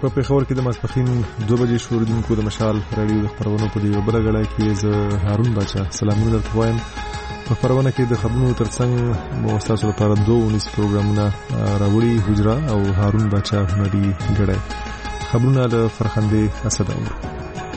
په پیښور کې د ماسپښین 2 بجې شوریدونکو د مشال رادیو د خبرونو په دی بل غړای کې ز هارون بچا سلامونه درته وایم. په خبرونه کې د خبرونو ترڅنګ مو تاسو لپاره 2 ونیس پروګرامونه راوړي حجره او هارون بچا هنري غړای. خبرونه د فرخندې اسد اور.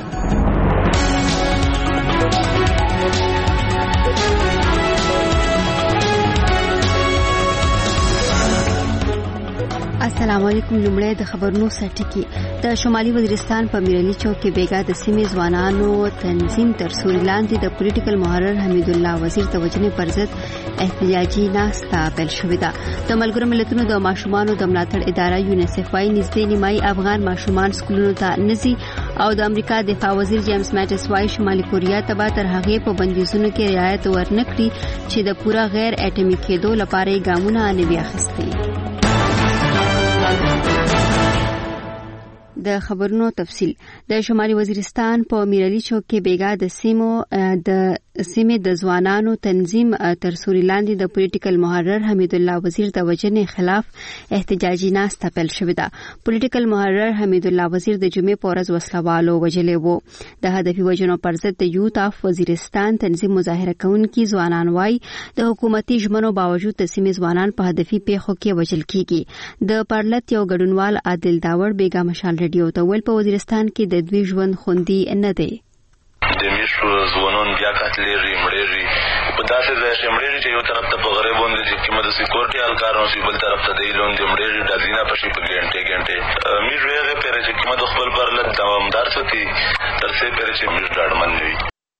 السلام علیکم. لومړی د خبرونو سرټکی. د شمالي وزیرستان په میرعلي چوک کې بیګا د سیمې ځوانانو تنظیم تر سوري لاندې د پولیټیکل محرر حمید الله وزیر د وجنې پر ضد احتجاجي ناسته پیل شوې ده. د ملګرو ملتونو د ماشومانو د ملاتړ اداره یونیسف وايي نږدې نیمایي افغان ماشومان سکولونو ته نزي او د امریکا دفاع وزیر جیمز ماټس وايي شمالي کوریا ته به تر هغه په بندیزونو کې رعایت ورنکړي چې د پورا غیر اټومي کېدو لپاره ګامونه نه وي اخیستي. د خبرونو تفصیل. د شمالي وزیرستان په میرعلي چوک کې بیګا د سیمې د ځوانانو تنظیم تر سوري لاندې د پولیټیکل محرر حمید الله وزیر د وجنې خلاف احتجاجي ناسته پیل شوې ده. پولیټیکل محرر حمید الله وزیر د جمعې په ورځ وسلوالو وجلې وو. د هدفي وجنو پر ضد د یوت اف وزیرستان تنظیم مظاهره کوونکي ځوانان وايي د حکومتي ژمنو باوجود د سیمې ځوانان په هدفي پیښو کې وجل کیږي. د پرلط یو ګډونوال عادل داور بیګا مشال رادیو ته ویل په وزیرستان کې د دوی ژوند خوندي نه دی. د میشو ځوانان بیا قتلېږي مړېږي په داسې ځای کې مړېږي چې یو طرف ته په غریبونو چې کومه د سکیورټي الکارونو چې بل طرف ته دی لون د مړېږي د ځینه پښې په ګنټه میشو هغه پرې چې کومه د خپل پرلط دوامدار ساتي تر څو پرې چې میشو ډاډمن وي.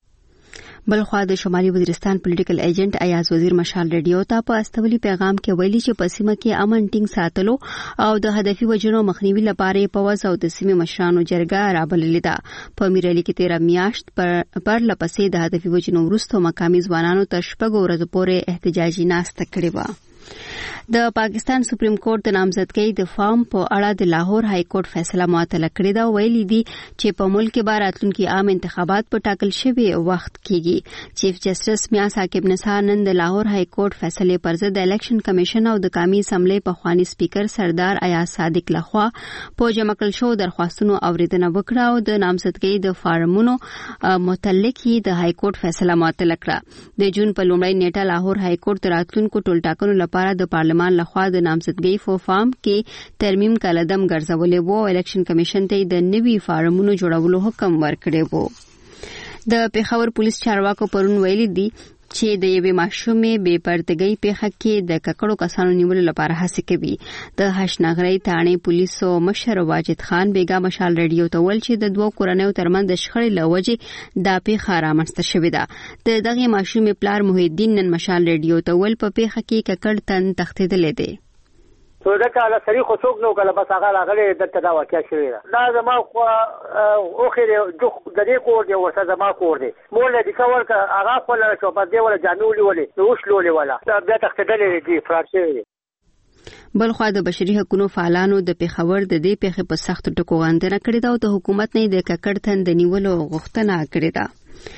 بلخوا د شمالي وزیرستان پولیټیکل ایجنټ ایاز وزیر مشال رادیو ته په استولي پیغام کې ویلي چې په سیمه کې امن ټینګ ساتلو او د هدفي وجنو مخنیوي لپاره په وځ او د سیمې مشرانو جرګه رابللې ده. په میرعلي کې 13 میاشت پر لپسې د هدفي وجنو وروسته مقامي ځوانانو ته شپږ ورځې پورې احتجاجي ناسته کړې وه. د پاکستان سپریم کورټ د نامزدګۍ د فارم په اړه د لاهور های کورټ فیصله معطل کړې ده. ویلي دي چې په ملک کې به راتلونکي عام انتخابات په ټاکل شوی وخت کېږي. چیف جسټس میا ثاقب نثار نن د لاهور های کورټ فیصله پر ضد د الیکشن کمیشن او د قومي اسمبلی په خواني سپیکر سردار ایاز صادق لخوا په جمع کړل شو درخواستونو اوریدنه وکړه او د نامزدګۍ د فارمونو متعلق د های کورټ فیصله معطل کړه. د جون په لومړۍ نیټه لاهور های کورټ راتلونکو ټولټاکنو لپاره د پارلمان لخوا د نامزدګۍ په فارم کې ترمیم کلدم ګرځولې وو. الیکشن کمیشن ته د نوي فارمونو جوړولو حکم ورکړی وو. د پیښور پولیس چارواکو پرون ویلي دي چې د یوې ماشومې بې پردګۍ پیښه کې د ککړو کسانو نیولو لپاره هڅه کوي. د هشنغري تانې پولیسو مشر واجد خان بیګا مشال رادیو ته ویل چې د دوه کورنیو ترمنځ د شخړې له وجې دا پیښه رامنځته شوې ده. د دغه ماشومې پلار محی الدین نن مشال رادیو ته ویل په پیښه کې ککړ تن تښتېدلی دی. تو دا کله سړي خو څوک نو کله بس هغه راغلی دلته دا واقع شوې ده. دا زما خو اوخې د دې کور دی ورته زما کور دی. مور له دې کور هغه خپل شوبات دی ولا جانولي ولې نو وشلولې ولا بیا تختدلې دي فرانسې. بلخوا د بشري حقوقو فعالانو د پیښور د دې پیښې په سخت ټکو غندنه کړې ده او د حکومت نه د ککړ تن د نیولو غوښتنه کړې ده.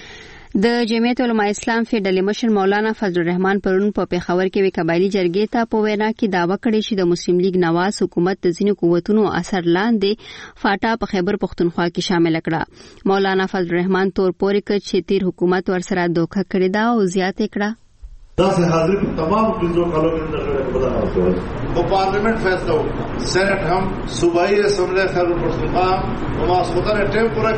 د جمعیت علماء اسلام فیډرالي مشر مولانا فضل الرحمن پرون په پیښور کې وی قبایلی جرګې ته په وینا کې داوا کړې چې د مسلم لیگ نواز حکومت د ځینو قوتونو اثر لاندې فاټا په خیبر پختونخوا کې شامل کړه. مولانا فضل الرحمن تور پورې کړ چې تیر حکومت ورسره دوکه کړې ده او زیاته کړه دا سے حاضر تمام چیزوں کا لوگ بدلنا ہوتا ہے. وہ پارلیمنٹ فیصلہ ہوگا. سینٹ ہم صوبائی اسمبلی خیبر پختونخوا وما سودا نے ټیم پورا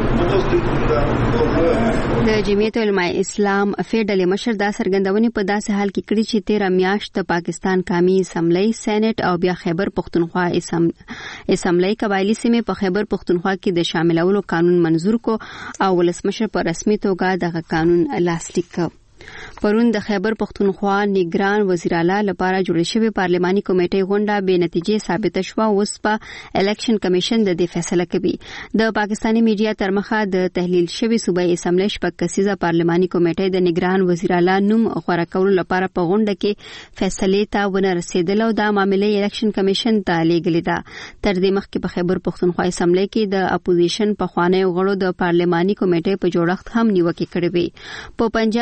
کړه. د جمعیت علماء اسلام فیډرالي مشر دا څرګندونې په داسې حال کې کړې چې 13 میاشت د پاکستان قومي اسمبلی سینټ او بیا خیبر پختونخوا اسمبلی قبایلی سیمې په خیبر پختونخوا کې د شاملولو قانون منظور کو او ولسمشر په رسمي توګه دغه قانون لاسلیک کړ. پرون د خیبر پختونخوا نگران وزیر اعلی لپاره جوړ شوی پارلماني کمیټې غونډه به نتیجې ثابت شوه. اوس په الیکشن کمیشن د دې فیصله کوي. د پاکستاني میډیا تر مخه د تحلیل شوی صوبایي اسمبلی شپږ کسیزه پارلماني کمیټې د نگران وزیر اعلی نوم غوړه کولو لپاره په غونډه کې فیصله ته ونه رسیدل او د معاملې الیکشن کمیشن ته لیږلې ده. تر دې مخکې په خیبر پختونخوا اسمبلی کې د اپوزیشن په خوانی غړو د پارلماني کمیټې په جوړښت هم نیوکه کړې وې. په پنجاب او بلوچستان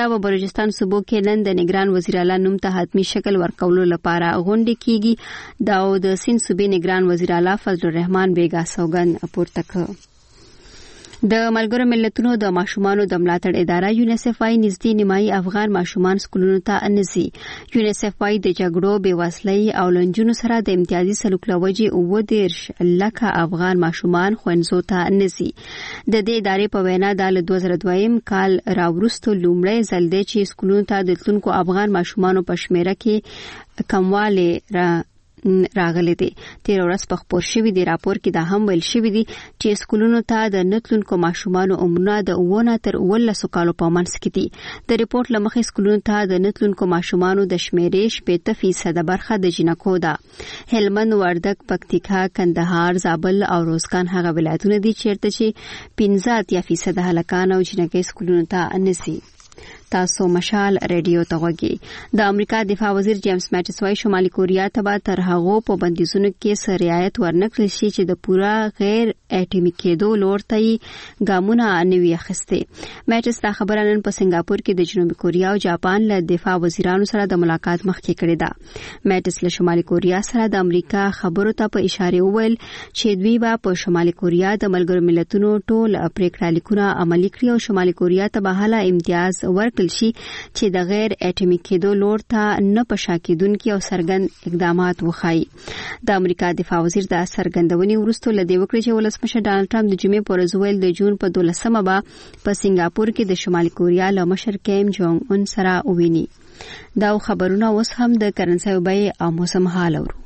بلوچستان صوبو کې نن د نگران وزیر اعلی نوم ته حتمی شکل ورکولو لپاره غونډه کیږي. دا د سند صوبې نگران وزیر اعلی فضل الرحمن بیگا سوګند پورته کړ. د ملګرو ملتونو د ماشومانو د ملاتړ اداره یونیسف وايي نږدې نیمایي افغان ماشومان سکولونو ته نزي. یونیسف وايي د جګړو، بېوزلۍ او لنجونو سره د امتیازي سلوک له وجې 19 لکه افغان ماشومان ښوونځو ته نزي. د دې ادارې په وینا د 2002 کال راوروسته لومړی ځل دی چې سکولونو ته د تلونکو افغان ماشومانو په شمیره کې کموالی راغلی دی. تیر ورځ په خبر شوی دی راپور کې دا هم ویل شوی دی چې سکولونو ته د نتلونکو ماشومانو عمرونه د 9 تر 12 کالو په منځ کې دي. د ریپورت لمخې سکولونو ته د نتلونکو ماشومانو د شمیرې 80% برخه د جنکو ده. هلمند، وردګ، پکتیکا، کندهار، زابل او روزګان هغه ولایتونه دي چیرته چې 15% هلکان او جنکې سکولونو ته نشي. تاسو مشال ریډیو ته غوږی. د امریکا دفاع وزیر جیمز میټس وايي شمالي کوریا ته به تر هغو په بندیزونو کې سره رعایت ورنکړل شي چې د پورا غیر اټومي کېدو لور ته ګامونه نه وي اخیستي. میټس دا خبره نن په سنگاپور کې د جنوبي کوریا او جاپان له دفاع وزیرانو سره د ملاقات مخکې کړې ده. میټس له شمالي کوریا سره د امریکا خبرو ته په اشاره وویل چې دوی به په شمالي کوریا د ملګرو ملتونو ټول پریکړه لیکونه عملي کړي او شمالي کوریا ته به هله امتیاز ورکړي شي چې د غیر اټومي کېدو لور ته نه پشاکیدونکي او سرګند اقدامات وخایي. د امریکا دفاع وزیر د سرګندونې وروسته لدی وکړي چې ولسمشر ډانلډ ټرمپ د جمعې پر ورځ ویل د جون په 12مه به په سنگاپور کې د شمالي کوریا له مشر کیم جونګ اون سره وویني. دا خبرونه اوس هم د کرنسي بیې او موسم حال اورو.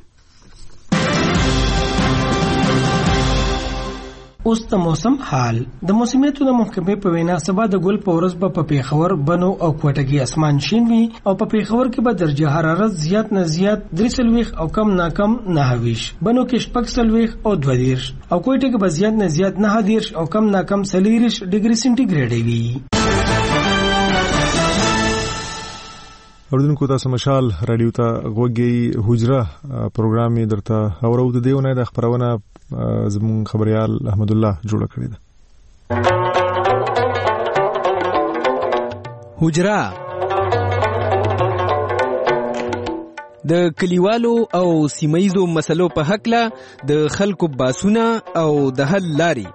اوس د موسم حال. د موسمیاتو د محکمې په وینا سبا د ګل په ورځ په پیښور، بنو او کوټه کې اسمان شین وي او په پیښور کې به درجه حرارت زیات نه زیات 3 او کم نه کم 9 بنو کې 14 او 22 او کوټه کې به زیات نه زیات 9 او کم نه کم 40 ډیګري سنټیګریډ وي. اوردونکو تاسو مشال رادیو ته غوږی. حجره پروګرام یې درته اورو د دیونه د خبرونه زمون خبريال احمد الله جوړ کړی ده. حجره د کلیوالو او سیمایزو مسلو په حق له د خلکو باسونه او د حل لاري.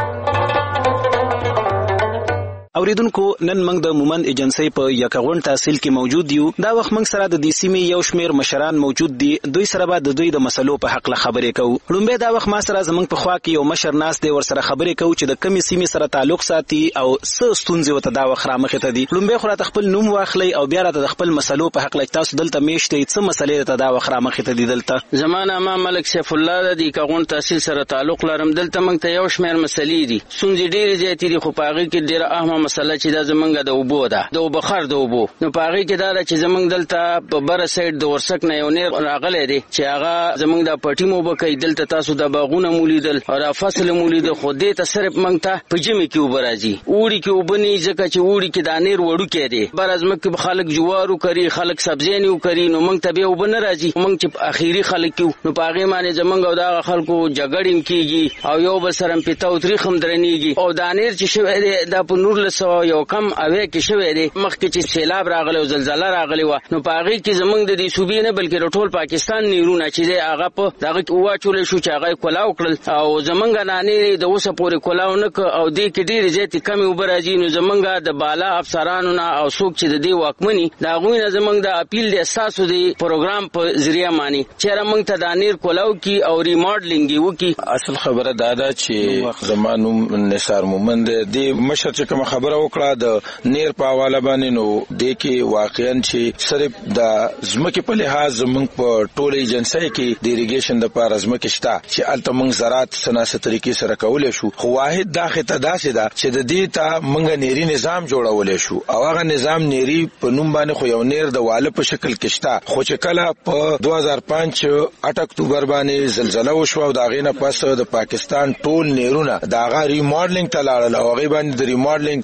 اوریدونکو نن موږ د مومند ایجنسی په یکغون تحصیل کې موجود یو. دا وخت موږ سره د دې سیمې یو شمیر مشران موجود دي. دوی سره به د دوی د مسلو په حق له خبرې کوو. لومبه دا وخت ما سره زمونږ په خوا کې یو مشر ناس دی، ور سره خبرې کوو چې د کمی سیمې سره تعلق ساتي او څه ستونزې وته دا وخت را مخې ته دي. لومبه خو راته خپل نوم واخلي او بیا راته د خپل مسلو په حق له تاسو دلته میشته څه مسلې ته دا وخت را مخې ته دي. دلته زمانه ما ملک سیف الله د یکغون تحصیل سره تعلق لرم. دلته موږ ته یو شمیر مسلې دي. ستونزې ډېرې زیاتې دي خو په هغه کې ډېره اهمه مسله چې دا زمونږ د اوبو ده، د بخار د اوبو. نو په هغه کې دا چې زمونږ دلته په بره سایډ د ورسک نه یو نیر راغلی دی چې هغه زمونږ د پټي مو بکې دلته تاسو د باغونه مولیدل او د فصل مولید خو دې ته صرف موږ ته په جمی کې اوبه راځي. اوړي کې اوبه نه ځکه چې اوړي کې د نیر وړو کې دی. بر از مکه خلک جوارو کوي، خلک سبزیانو کوي، نو موږ ته به اوبه نه راځي. موږ چې اخیری خلک یو نو په هغه باندې زمونږ او د خلکو جګړې کیږي او یو بل سره په توتری خم درنیږي او د نیر چې شوی دی د په نور له یو کم اوې کې شوی دی. مخکې چې سیلاب راغلی او زلزلہ راغلی و نو په هغه کې زمونږ د دې صوبې نه بلکې ټول پاکستان نیرونه چې دی هغه په دغه واچول شو چې هغه کولاو کړل او زمونږ نانې د اوسه پورې کولاو نه او دې کې ډېر زیات کمی اوبه راځي. نو زمونږ د بالا افسرانو نه او څوک چې د دې واکمني دا غوی نه زمونږ د اپیل د اساسو دی پروګرام په ذریعہ مانی چې موږ ته د نیر کولاو کی او ریماډلینګ وکي. اصل خبره دا ده چې زمانو نثار مومند دی مشر چې کوم خبره وکړه د نیر په حواله باندې نو د کې واقعا چې صرف د زمکه په لحاظ موږ په ټوله ایجنسی کې د ایریګیشن د پاره زمکه شته چې الته موږ زراعت سناسه طریقې سره کولای شو. خو واحد دا خطه داسې ده چې د دې ته موږ نيري نظام جوړولای شو او هغه نظام نيري په نوم باندې خو یو نیر د واله په شکل کې شته. خو چې کله په 2005 8 اکتوبر باندې زلزلہ وشو او دا غینه پس د پاکستان ټول نیرونه دا غا ریماډلینګ ته لاړل او هغه باندې د ریماډلینګ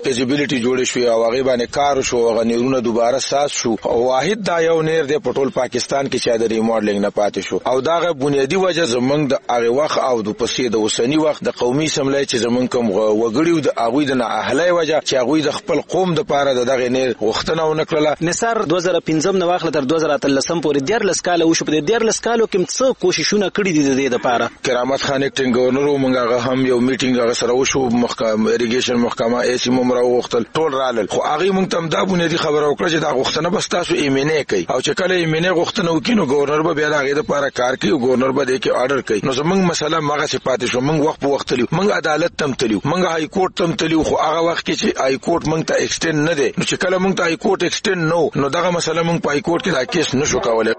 فیزیبিলিټي جوړ شو او هغه باندې کار شو او غنیرونه دوباره ساز شو او واحد دا یو نیر د پټول پاکستان کې چې د ریموډلینګ نه پاتې شو او داغه بنیادی وجه زمونږ د هغه وخت او د پسې د اوسنی وخت د قومي سملای چې زمونږ کوم وګړي د هغه د اهلای وجه چې هغه د خپل قوم د پاره دغه نیر وختنه ونکړه. نثار 2015 نه واخله تر 2013 پورې 14 کال وشو. په 14 کالو کې څه کوششونه کړې دي د دې لپاره؟ کرامت خان اکټینګ گورنر مونږه هم یو میټینګ هغه سره وشو محکمه اریګیشن محکمه ایسی ممر وختل ټول رالل خو هغه مونږ تم دا بنیادی خبره وکړه چې دا غوښتنه بس تاسو ایمنه کوي او چې کله ایمنه غوښتنه وکینو گورنر به بیا هغه لپاره کار کوي او گورنر به دې کې آرډر کوي. نو زمونږ مسله ماغه صفات شو مونږ وخت په وخت لیو مونږ عدالت تم تلیو مونږ های کورټ تم تلیو خو هغه وخت کې چې های کورټ مونږ ته ایکسټند نه دی نو چې کله مونږ ته های کورټ ایکسټند نو دغه مسله مونږ په های کورټ کې دا کیس نشو کولای.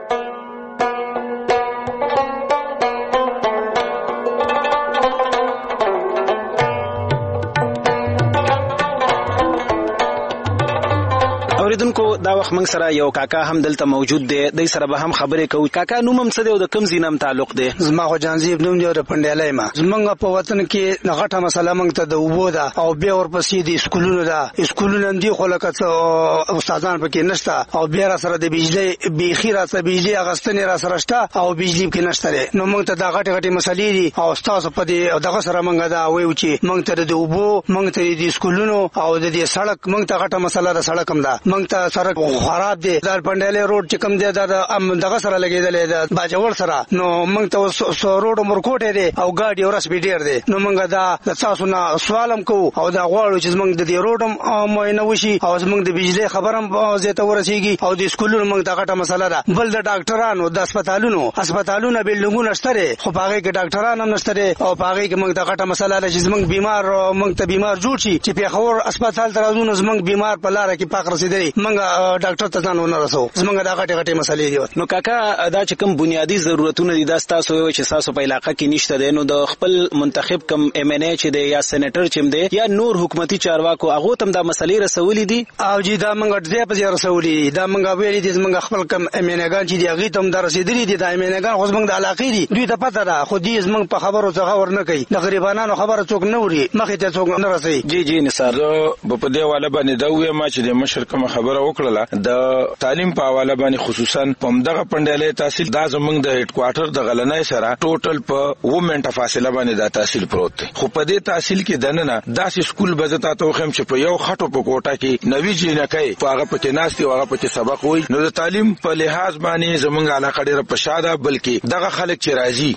اوریدونکو دا وخت موږ سره یو کاکا هم دلته موجود دی د سره به هم خبرې کوي. کاکا نوم هم څه دی او د کوم ځینم تعلق دی؟ زما خو جانزیب نوم دی او پندیلای ما. زمونږ په وطن کې د غټه مسله موږ ته د اوبو ده او بیا ورپسې د سکولونو ده. سکولونه دی خو لکه استادان پکې نشته او بیا را سره د بجلی بیخي را سره بجلی اغستنې را سره شته او بجلی کې نشته. نو موږ ته د غټه مسلې دي او تاسو په دې دغه سره موږ دا وایو چې موږ ته د اوبو موږ ته د سکولونو او د دې سړک موږ ته غټه مسله د سړک هم ده. موږ ته سړک خراب دی د پندیلې روډ چې کوم دی دا دغه سره لګیدلې ده باجوړ سره. نو موږ ته روډ مرکوټه دی او ګاډي ورس به ډیر دی. نو موږ دا تاسو نه سوالم کو او دا غواړو چې موږ د دې روډ معاینه وشي او موږ د بجلی خبرم زیاته ورسیږي او د سکولونو موږ ته غټه مسله ده. بل د ډاکټرانو د هسپتالونو بلډینګونه شته خو پاغه کې ډاکټران هم نشته او پاغه کې موږ ته غټه مسله ده چې موږ بیمار موږ ته بیمار جوړ شي چې په خور هسپتال ترازونه موږ بیمار په لار کې پاک رسیدلی موږ ډاکټر ته ځان ونه رسو. زمونږ دا غټه مسلې دي. نو کاکا دا چې کوم بنیادی ضرورتونه دي دا تاسو یو چې تاسو په علاقې کې نشته دي نو د خپل منتخب کم ایم ان ای چې دی یا سېنیټر چې دی یا نور حکومتي چارواکو هغه تم دا مسلې رسولې دي او جی دا موږ دې په ځای رسولې دا موږ ویلې دي موږ خپل کم ایم ان ایګان چې دی هغه تم دا رسیدلې دي دا ایم ان ایګان خو موږ د علاقې دي دوی ته پته ده خو دې موږ په خبرو څه خبر نه کوي. د غریبانو خبره څوک نه وری مخې ته څوک نه رسي. جی نثار په دې والا باندې دا وې ما چې د مشر کوم خبره وکړه د تعلیم په حواله باندې خصوصا په دغه پندیلې تحصیل دا زمونږ د هډ کوارټر د غلنۍ سره ټوټل په 2 منټه فاصله باندې دا تحصیل پروت دی. خو په دې تحصیل کې دننه داسې سکول بزتا ته خم چې په یو خټو په کوټه کې نوې جنکای په هغه پکې ناشتي او هغه پکې سبق وای. نو د تعلیم په لحاظ باندې زمونږ علاقه ډیره پشاده بلکې دغه خلک چې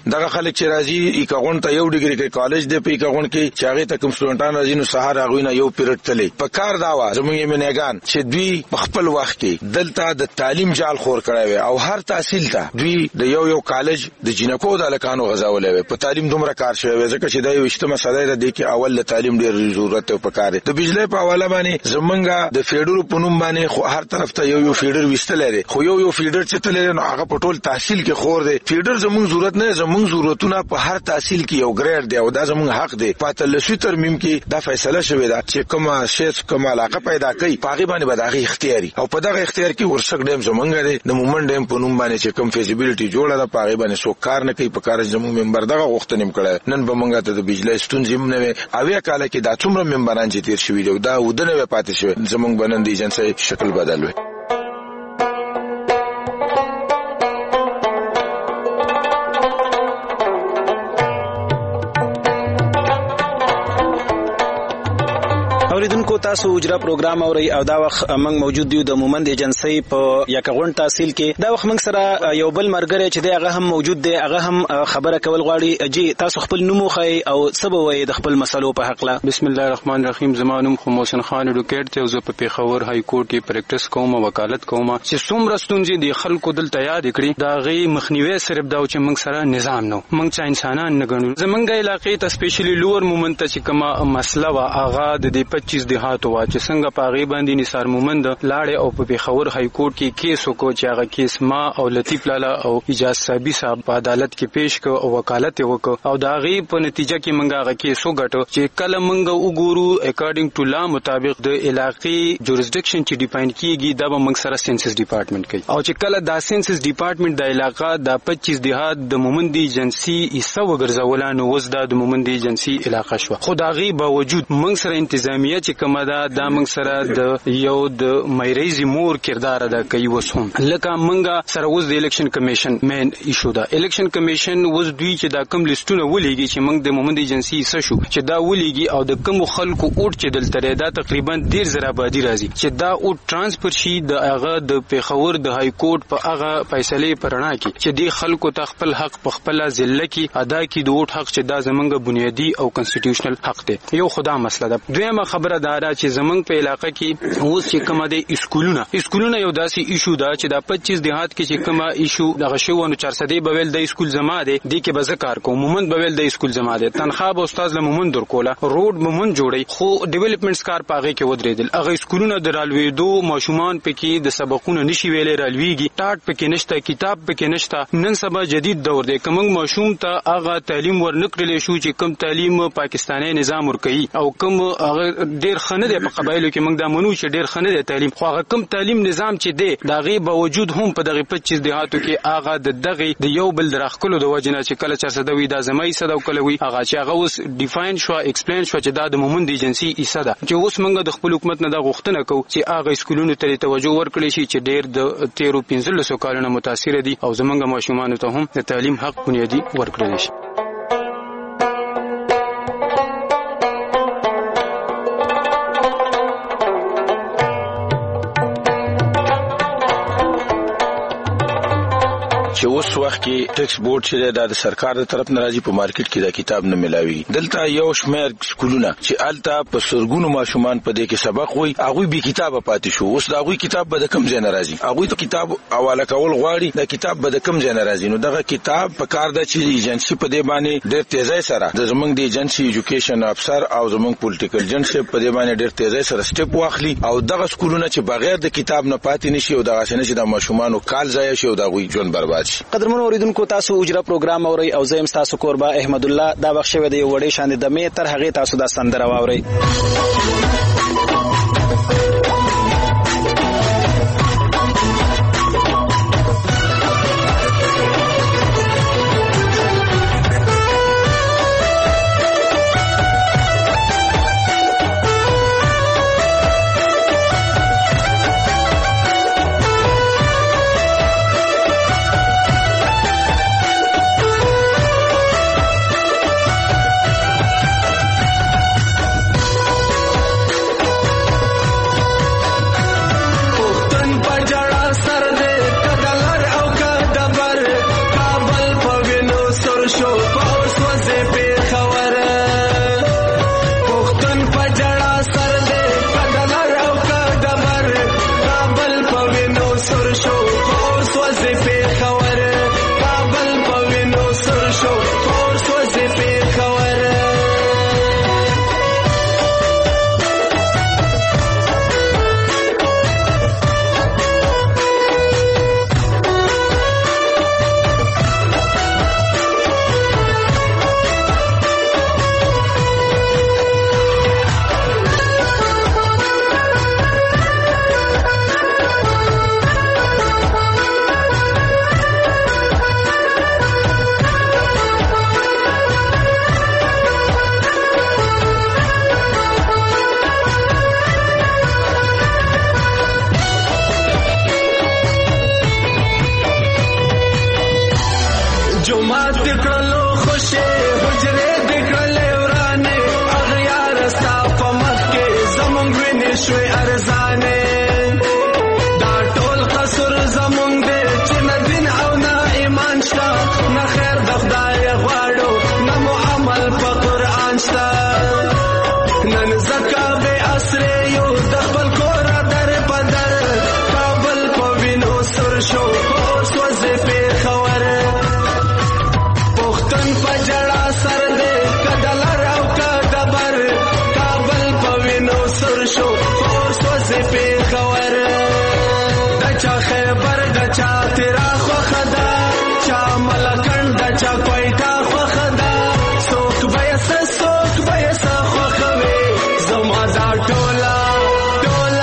راځي ایکاغون ته یو ډیګري کې کالج دی په ایکاغون کې چې هغه ته کوم سټوډنټان راځي نو سهار هغه نه یو پیریډ تللی په کار داوا زمونږ یې منګان چې دوی په خپل وخت کې دلته د تعلیم جال خور کړی وي او هر تحصیل ته دوی د یو کالج د جنکو د لکانو غزاولې وي په تعلیم دومره کار شوی وي ځکه چې دا یو اجتماعي مسله ده چې اول د تعلیم ډیر ضرورت او پکار دی. د بجلی په حواله باندې زمونږه د فیډرو په نوم باندې خو هر طرف ته یو فیډر وستل لري خو یو فیډر چې تل نو هغه په ټول تحصیل کې خور دی. فیډر زمونږ ضرورت نه زمونږ ضرورتونه په هر تحصیل کې یو ګریډ دی او دا زمونږ حق دی. په تلشي ترمیم کې دا فیصله شوې ده چې کومه شیس کومه علاقه پیدا کوي پاغي باندې بداغي اختیاري او په دغه اختیار کې ورسک ډیم زمونږ دی د مومن ډیم په نوم باندې چې کوم فیزیبিলিټي جوړه ده پاغي باندې سو کار نه کوي په کار زمونږ ممبر دغه وختنیم کړه نن به مونږ ته د بجلی ستونزې نه وي اویا کال کې دا څومره ممبران چې تیر شوی دی دا ودنه پاتې شوی زمونږ بنند ایجنسی شکل بدل وي. اوریدونکو تاسو اجرا پروګرام اوري او دا وخت موږ موجود یو د مومند ایجنسی په یکغون تحصیل کې دا وخت موږ سره یو بل مرګره چې هغه هم موجود دی هغه هم خبره کول غواړي. جی تاسو خپل نوم خو او سبب وي د خپل مسلو په حق لا؟ بسم الله الرحمن الرحیم. زما نوم خو محسن خان ایډوکیټ ته زه په پیښور های کورټ کې پریکټس کوم وکالت کوم چې څومره ستونزې دي خلکو دلته یاد کړي دا غي مخنیوي صرف دا چې موږ سره نظام نو موږ چې انسانان نه ګڼو. زمونږ علاقې ته سپیشلی لوور مومنت چې کومه مسله وا اغا د 25 دهات وا چې څنګه پاغي باندې نثار مومند لاړې او په پیښور های کورټ کې کیس وکړو چې هغه کیس ما او لطیف لالا او اجازه صاحب صاحب په عدالت کې پیش کو او وکالت وکړو او دا غي په نتیجه کې موږ هغه کیس وګټو چې کله موږ وګورو اکارډینګ ټو لا مطابق د علاقې جورسډکشن چې ډیفاین کیږي دا به موږ سره سنسس ډپارټمنټ کوي او چې کله دا سنسس ډپارټمنټ د علاقې د 25 دهات د مومند ایجنسی ایسو وګرځولانو وز د مومند ایجنسی علاقې شو. خو دا غي باوجود موږ سره انتظامیه دنیا چې کومه دا موږ سره د یو د مېریزي مور کردار ادا کوي وسوم لکه موږ سره اوس د الیکشن کمیشن مین ایشو دا الیکشن کمیشن وز دوی چې دا کم لیستونه ولېږي چې موږ د مومند ایجنسی څه شو چې دا ولېږي او د کوم خلکو اوټ چې دلته دا تقریبا 1.5 آبادی راځي چې دا اوټ ترانسفر شي د هغه د پیښور د های کورټ په هغه فیصله پرنا کې چې دی خلکو ته خپل حق په خپل ضلع کې ادا کړي د اوټ حق چې دا زمونږ بنیادی او کنسټیټیوشنل حق دی یو خدا مسله ده دویمه خبره دا ده چې زمونږ په علاقې کې اوس چې کومه د اسکولونه یو داسې ایشو ده چې دا 25 دیهات کې چې کومه ایشو دغه شو نو 400 بویل د اسکول زما دی د کې به ذکر کوم مومند بویل د اسکول زما دی تنخواه به استاد له مومند ورکوله روډ مومند جوړي خو ډیولپمنټس کار پاغه کې ودرېدل هغه اسکولونه د رالوېدو ماشومان پکې د سبقونو نشي ویلې رالويږي ټاټ پکې نشته کتاب پکې نشته نن سبا جدید دور دی کوم ماشوم ته هغه تعلیم ورنکړل شو چې کوم تعلیم پاکستاني نظام ورکوي او کوم هغه ډیر خنه دی په قبایلو کې موږ دا منو چې ډیر خنه دی تعلیم خو هغه کوم تعلیم نظام چې دی دا غي باوجود هم په دغه 25 دیهاتو کې هغه دغه د یو بل درخکلو د وجنه چې کله 400 وي دا زمای صدو کله وي هغه چې هغه اوس ډیفاین شو ایکسپلین شو چې دا د مومند ایجنسی ایسه ده چې اوس موږ د خپل حکومت نه دا غوښتنه کوو چې هغه اسکولونو ته توجه ورکړي شي چې ډیر د 13-15 کالونو متاثر دي او زمونږ ماشومان ته هم د تعلیم حق بنیادی ورکړل شي چې اوس وخت کې ټیکس بورډ چې د سرکار د طرف ناراضي په مارکیټ کې دا کتاب نه ملاوي دلته یو شمیر سکولونه چې الته په سرګونو ماشومان په دې کې سبق وای هغه به کتاب پاتې شو اوس دا هغه کتاب به د کم ځای ناراضي هغه ته کتاب حواله کول غواړي دا کتاب به د کم ځای ناراضي نو دغه کتاب په کار د چې ایجنسی په دې باندې ډېر تیزی سره د زمنګ د ایجنسی ایجوکیشن افسر او زمنګ پولیټیکل ایجنسی په دې باندې ډېر تیزی سره سټپ واخلي او دغه سکولونه چې بغیر د کتاب نه پاتې نشي او دغه څنګه چې د ماشومان کال ضایع شي او دغه ژوند برباد قدرمن اوریدونکو تاسو اجرا پروګرام اورئ او زم تاسو قربا احمد الله دا بخښه و دی وړې شان د مې تر هغه تاسو دا سندره واورئ Tola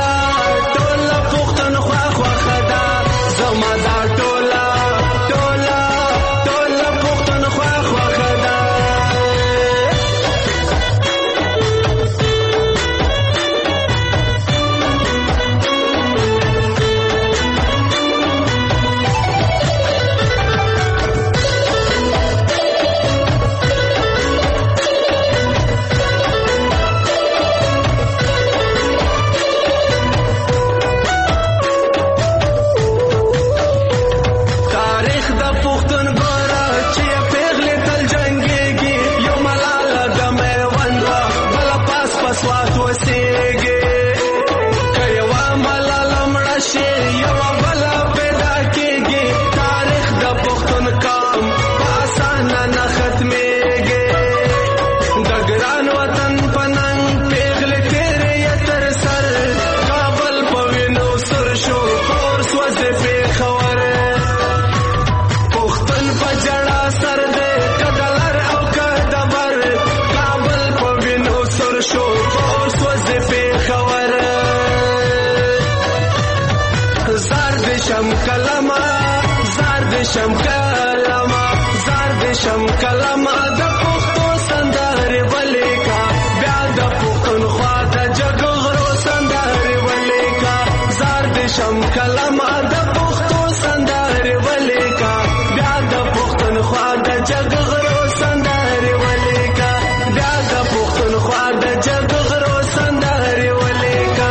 شم کلمه زار دې شم کلمه زار دې شم کلمه د پښتو سندرې ولیکا بیا د پښتونخوا د جګغرو سندرې ولیکا زار دې شم کلمه د پښتو سندرې ولیکا بیا د پښتونخوا د جګغرو سندرې ولیکا بیا د پښتونخوا د جګغرو سندرې ولیکا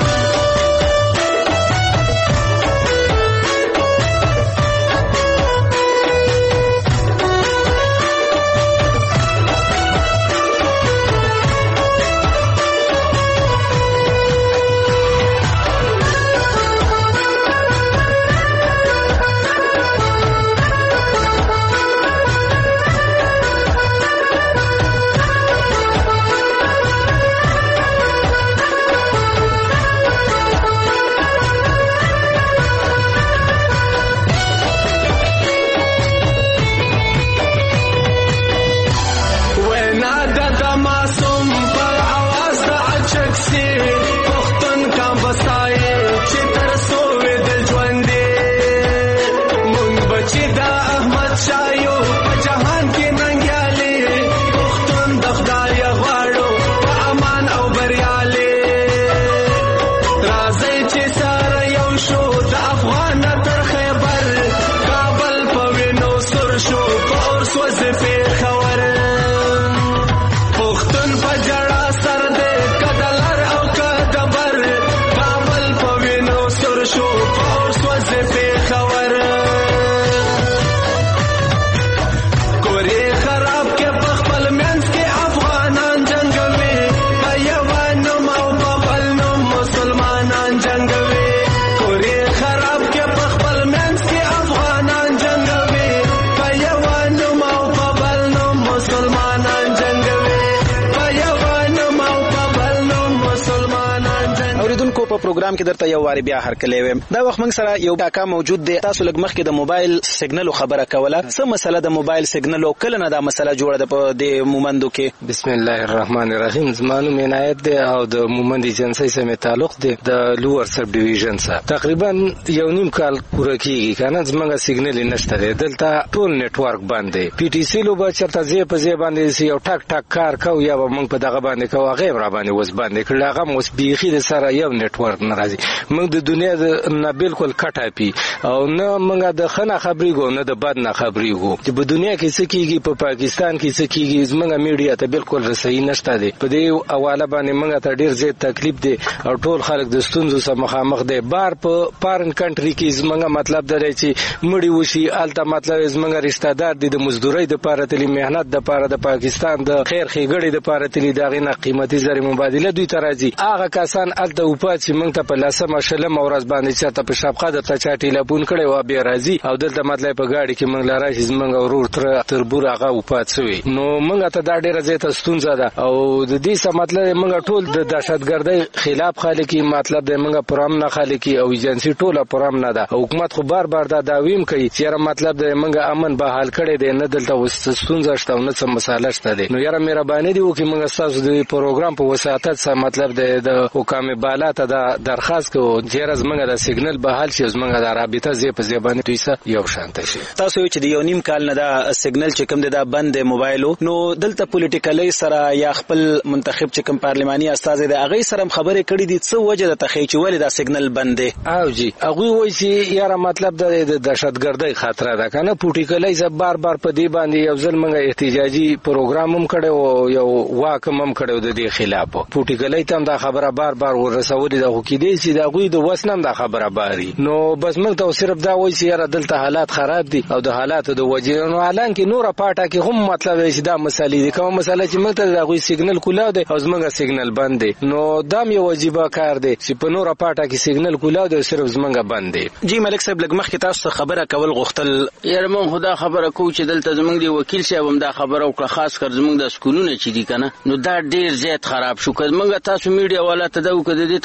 پروګرام کې درته یو واری بیا هرکلی ویم. دا وخت موږ سره یو کاکا موجود دی. تاسو لږ مخکې د موبایل سیګنل خبره کوله. څه مسله د موبایل سیګنل او کله نه دا مسله جوړه ده په د مومندو کې؟ بسم الله الرحمن الرحیم. زمانو عنایت دی او د مومند ایجنسی سره تعلق دی د لوور سب ډیویژن سره. تقریبا یو نیم کال پوره کیږي کنه زمونږ سیګنل نشته دی. دلته ټول نتورک باندې دی. پی ټی سی لو به چرته زی په زی باندې یو ټک ټک کار کو یا موږ په دغه باندې کو غیر را باندې وس باندې کړه. هغه اوس بیخي د سره یو نتورک ناراضي. موږ د دنیا نه بالکل کټه پی او نه موږ د خنه خبرې ګو نه د بد نه خبرې ګو چې په دنیا کې څه کیږي په پاکستان کې څه کیږي زموږ میډیا ته بالکل رسېږي نشته دی. په دې حواله باندې موږ ته ډیر زیات تکلیف دی او ټول خلک د ستونزو سره مخامخ دي. بار په فارن کنټری کې زموږ مطلب درې چې مړی وشي الته مطلب زموږ رشتہ دار دي د مزدوري د پاره تلی مهنت د پاره د پاکستان د خیر خېګړې د پاره تلی دغه نه قیمتي زر مبادله دوی ترازی هغه کسان الته وپات چې موږ ته په لاسه شلم اورز باندې چې ته په شپقه د چا ټلیفون کړي و بیا راځي او دلته مطلب په گاډي کې موږ لاره چې موږ ورور تر بور هغه وپات شوی. نو موږ ته دا ډیره زیاته ستونزه ده او د دې څه مطلب موږ ټول د دهشتګردۍ خلاف خالقي مطلب د موږ پرام نه خالقي او ایجنسی ټوله پرام نه ده. حکومت خو بار بار دا داویم کوي چې مطلب د موږ امن به حال کړي دی نه دلته ستونزه شته او نه څه مساله شته دی. نو یاره مهرباني دی وکي موږ تاسو د پروګرام په وساتت سره مطلب د حکام بالا ته دا درخواست کوو چې زمونږ د سیګنل به حل شي زمونږ د رابطه زی په زبانه دوی سره یو شانته شي. تاسو چې د یو نیم کال نه دا سیګنل چې کوم دا بند موبایلو نو دلته پولیټیکلی سره یا خپل منتخب چې کوم پارلماني استاد دی هغه سره خبرې کړې دي څه وجه د تخې چې ولې دا سیګنل بند دی؟ او جی هغه وایي چې یاره مطلب د دهشتګردۍ خطر ده کنه پولیټیکلی سره بار بار په دی باندې یو ځل موږ احتجاجي پروګرام هم کړو او یو واکم هم کړو د دې خلاف. پولیټیکلی ته دا خبره بار بار ورسولې ده خو کې دي چې دا غوي د وسنم دا خبره باري. نو بس موږ ته صرف دا وایي چې یاره دلته حالات خراب دي او د حالاتو د وجې نو الان کې نور پاټه کې هم مطلب چې دا مسالې دي کوم مسله چې موږ ته دا غوي سیګنل کولاو دي او زمونږ سیګنل بند دي. نو دا یو واجبہ کار دی چې په نور پاټه کې سیګنل کولاو دي صرف زمونږ بند دي. جی ملک صاحب لګ مخ کې تاسو خبره کول غوښتل یاره مون خدا خبره کو چې دلته زمونږ دی وکیل صاحب هم دا خبره وکړه خاص کر زمونږ د سکولونو چې دي کنه نو دا ډیر زیات خراب شو. که موږ تاسو میډیا والا ته دا وکړه د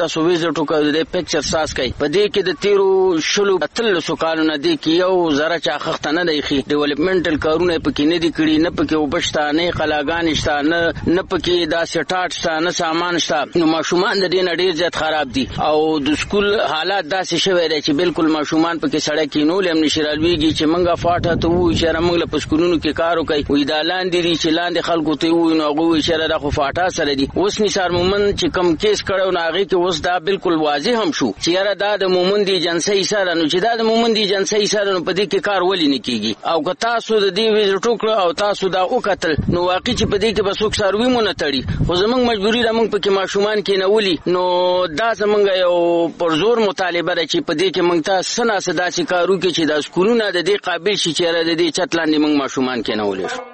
تاسو ویزټ وکړو د پکچر ساس کوي په دې کې د تیرو شلو اتلسو کالونو د کې یو زره چا خخت نه دی خي ډیولپمنټل کارونه پکې نه دي کړی، نه پکې وبشتا، نه قلاګان شته، نه پکې دا سټارټ شته، نه سامان شته. نو ماشومان د دې ډیر زیات خراب دي او د سکول حالات داسې شوی دی چې بالکل ماشومان پکې سړک کې نو لم نشرالويږي چې منګه فاټه ته وو چې موږ له پسکولونو کې کار وکړي وې دا لاندې دي چې لاندې خلکو ته وو نو هغه اشاره د خو فاټه سره دي. اوس نثار مومن چې کم کیس کړو ناغي کې اوس دا بالکل واضح هم شو چې یاره دا د مومن دي جنسي سره نو چې دا د مومن دي جنسي سره نو په دې کې کار ولې نه کیږي او که تاسو د دې ویزټ وکړو او تاسو دا وکتل نو واقعي چې په دې کې بسوک سروي مونږ تړي خو زمونږ مجبوري ده موږ پکې ماشومان کې نه ولي نو دا زمونږ یو پر زور مطالبه ده چې په دې کې موږ ته سنا صدا چې کارو کې چې د سکولونو د دې قابل شي چې د دې چتلاندې موږ ماشومان کې نه ولي.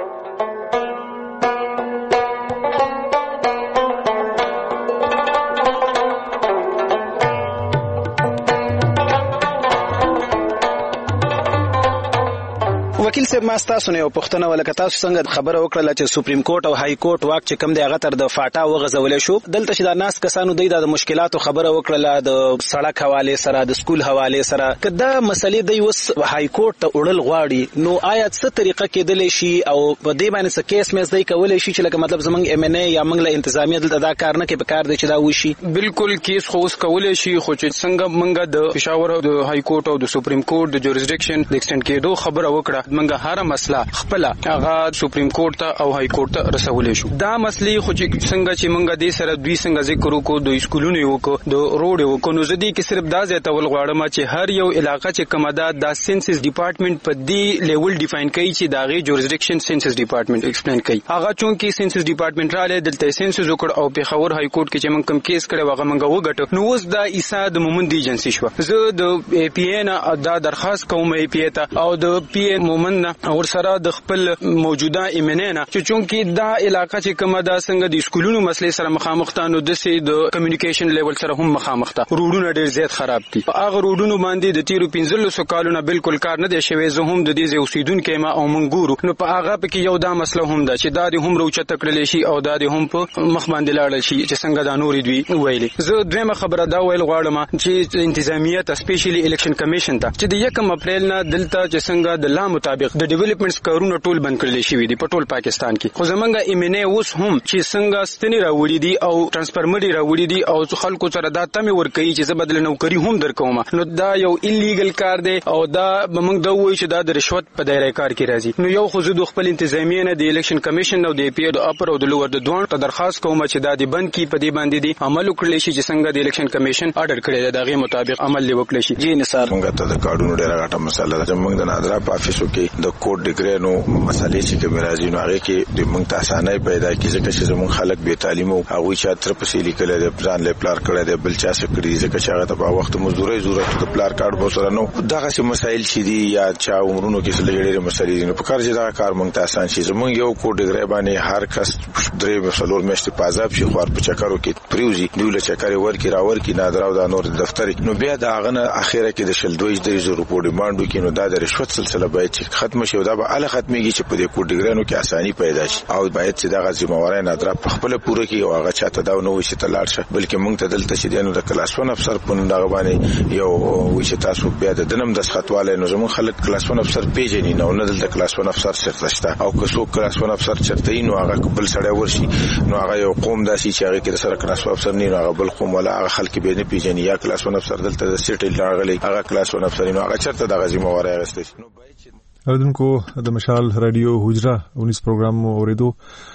وکیل صاحب ما تاسو نه یو پښتنه ولکه تاسو څنګه خبره وکړه چې سپریم کورټ او های کورټ واک چې کم دی هغه تر د فاټا وغځول شو دلته چې د ناس کسانو د مشکلاتو خبره وکړه د سړک حواله سره د سکول حواله سره کدا مسلې د اوس های کورټ ته وړل غواړي نو آیا څه طریقه کېدل شي او په دې باندې څه کیس مې زده کولای شي چې لکه مطلب زمنګ ام ان ای یا منګ له انتظامیه دلته دا کار نه کې په کار دی چې دا وشي. بالکل کیس خو اوس کولای شي خو چې څنګه منګه د پېښور د های کورټ او د سپریم کورټ د جوریسډکشن د ایکسټند کېدو خبره وکړه منګه هر مسله خپل هغه سپریم کورټ ته او های کورټ ته رسولې شو. دا مسلې خو چې څنګه چې منګه د سره دوی څنګه ذکر وکړو د سکولونو یو کو د روډ یو کو نو زدي کې صرف دا ځای ول غواړم چې هر یو علاقہ چې کومه د سنسس ډپارټمنټ په دی لیول ډیفاین کوي چې داغه جوریسډکشن سنسس ډپارټمنټ ایکسپلین کوي. هغه چونکی سنسس ډپارټمنټ را له دلته سنسس وکړ او په خبر های کورټ کې چې من کم کیس کړي واغه منګه وګټو نو اوس دا ایسا د مومن دی ایجنسی شو. زه د ای پی ای نه دا درخواست کوم ای پی ای ته او د پی ای مومن نه اور سره د خپل موجوده ایمنه چې چونکی دا علاقہ چې کومه دا څنګه د سکولونو مسلې سره مخامخ تانو د سي د کمیونیکیشن لیول سره هم مخامخ تا روډونه ډیر زیات خراب دي. هغه روډونو باندې د تیرو 15 کالونو بالکل کار نه دی شوی. زه هم د دې اوسیدونکو ما او منګورو نو په هغه پکې یو دا مسله هم ده چې دا د هم روچه تکړلې شي او دا د هم په مخ باندې لاړ شي چې څنګه دا نورې دوی ویلې. زه دویمه خبره دا ویل غواړم چې انتظامیه ته سپیشلی الیکشن کمیشن ته چې د 1 اپریل نه دلته چې څنګه د لا مطابق د ډیولپمنټس کارونه ټول بند کړل شي دي په ټول پاکستان کې. خو زمونږ ایمنه اوس هم چې څنګه ستنی راوړي دي او ترانسفرمري راوړي دي او خلکو سره دا تمه ور کوي چې زبدل نوکری هم درکوم نو دا یو ایلیګل کار دی او دا موږ دا وایو چې دا د رشوت په دایره کار کې راځي. نو یو خو زه خپل انتظامیه نه د الیکشن کمیشن او د پی د اپر او د لوور د دوه ته درخواست کوم چې دا د بند کی په دې باندې دي عمل وکړي شي چې څنګه د الیکشن کمیشن آرډر کړی دی دغه مطابق عمل وکړي شي. جی نثار موږ ته د کارونو ډیره غټه مسله ده. موږ د نادرا په افیسو کې د کوډ ډیګری نو مسلې چې کوم راځي نو هغه کې د موږ ته اسانه پیدا کیږي چې زموږ خلک به تعلیم او هغه چې تر پسې لیکل دي ځان له پلان کړی دی بل چا څه کړی ځکه چې هغه ته په وخت مزدوري ضرورت د پلان کارت به سره نو دغه څه مسایل چې دي یا چا عمرونو کې څه لګړي مسلې دي نو په کار چې دا کار موږ ته اسان شي. زموږ یو کوډ ډیګری باندې هر کس درې مسلور مشته پازاب شي خو په چکرو کې پریوزي دوی له چکرې ورکی راور کې نادر او د نور دفتر نو بیا دا غنه اخیره کې د شل 2.0 روپو ډیماندو کې نو دا د رشوت سلسله باید چې ختم شي او دا به ال ختميږي چې په دې کوډ ډیګرانو کې اساني پیدا شي او باید چې دا ذمہ واره نادر په خپل پوره کې او هغه چاته دا نو وشي ته لاړ شه بلکې موږ ته دلته چې دینو د کلاس 1 افسر په دغه باندې یو وشي تاسو بیا د دنم د خطواله نو زموږ خلک کلاس 1 افسر پیژني نو نه دلته کلاس 1 افسر څخه او که څوک کلاس 1 افسر چرته نو هغه بل سړی ورشي نو هغه یو قوم داسي چې هغه کې سره کلاس 1 افسر نه هغه بل قوم ولا هغه خلک به نه پیژني یا کلاس 1 افسر دلته د سیټل راغلي هغه کلاس 1 افسر نو هغه چرته د ذمہ واره غسته نو اوردونکو د مشال رادیو حجره 19 پروګرام اوریدو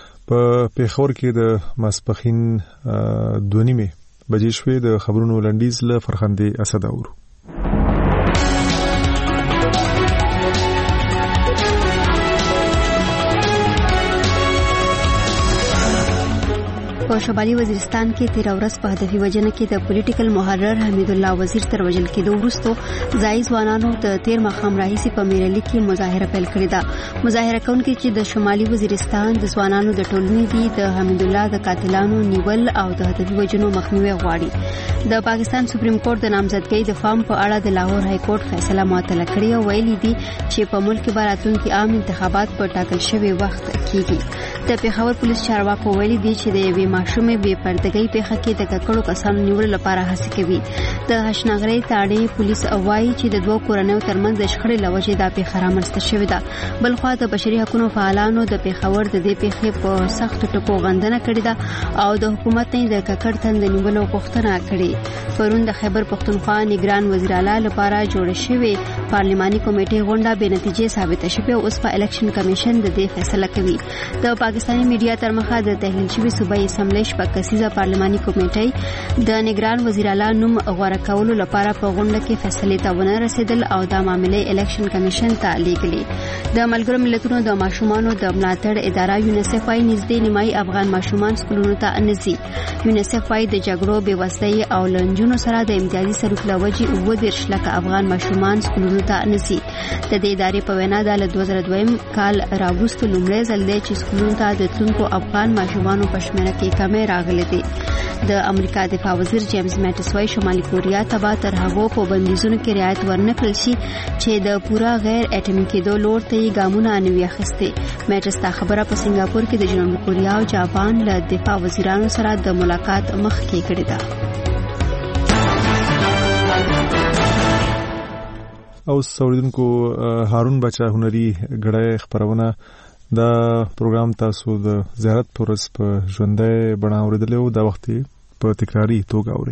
په پیښور کې د ماسپخین 2:30 بجې شوې د خبرونو لنډیز له فرخندې اسد اورو. په شمالي وزیرستان کې 13 ورځ په هدفي وجنه کې د پولیټیکل محرر حمید الله وزیر تر وجل کېدو وروسته ځای ځوانانو د 13 مخام راهیسي په میرلي کې مظاهره پیل کړې ده. مظاهره کوونکي چې د شمالي وزیرستان د ځوانانو د ټولنې دي د حمید الله د قاتلانو نیول او د هدفي وجنو مخنیوي غواړي. د پاکستان سپریم کورټ د نامزدګۍ د فارم په اړه د لاهور های کورټ فیصله معطل کړې او ویلي دي چې په ملک کې به راتلونکي عام انتخابات په ټاکل شوی وخت کېږي. د پیښور پولیس چارواکو ویلي دي چې د یوې ماشومې بې پردګۍ پیښه کې د ککړو کسانو نیولو لپاره هڅه کوي. د هشنغري تاړې پولیس وایي چې د دوه کورنیو ترمنځ د شخړې لوجې دا پیښه رامنځته شوې ده. بلخوا د بشري حقوقو فعالانو د پیښور د دې پیښې په سخت ټکو غندنه کړې ده او د حکومت نه د ککړ تند نیولو غوښتنه کړې. پرون د خیبر پختونخوا نگران وزیر اعلی لپاره جوړ شوی پارلماني کمیټې غونډه بې نتیجې ثابته شوه او اوس په الیکشن کمیشن د دې فیصله کوي. د پاکستاني میډیا تر مخه د تحلیل شوی صوبایي اسمبلی شپږ کسیزه پارلماني کمیټې د نگران وزیر اعلی نوم غوړه کولو لپاره په غونډه کې فیصله ته ونه رسیدل او د معاملې الیکشن کمیشن ته لیږلي. د ملګرو ملتونو د ماشومانو د ملاتړ اداره یونیسف وايي نږدې نیمایي افغان ماشومان سکولونو ته نه ځي. یونیسف وايي د جګړو بېوزلۍ او لنجونو سره د امتیازي سلوک له وجې 29 لکه افغان ماشومان سکولونو ته نه ځي. د دې ادارې په وینا د 2002 کال راوروسته لومړی ځل دی چې سکولونو ته د تلونکو افغان ماشومانو په شمېره کې کمی راغلی دی. د امریکا دفاع وزیر جیمز میټس وايي شمالي کوریا ته به تر هغو په بندیزونو کې رعایت ورنکړل شي چې د پورا غیر اټومي کېدو لور ته یې ګامونه نه وي اخیستي. میټس دا خبره په سنگاپور کې د جنوبي کوریا او جاپان له دفاع وزیرانو سره د ملاقات مخکې کړې ده. او سوریدونکو هارون بچا هنري غړې خبرونه دا پروګرام تاسو د زیارت پرس په ژوندۍ بڼه اوریدلو دا وخت په تکراری توګه اوري.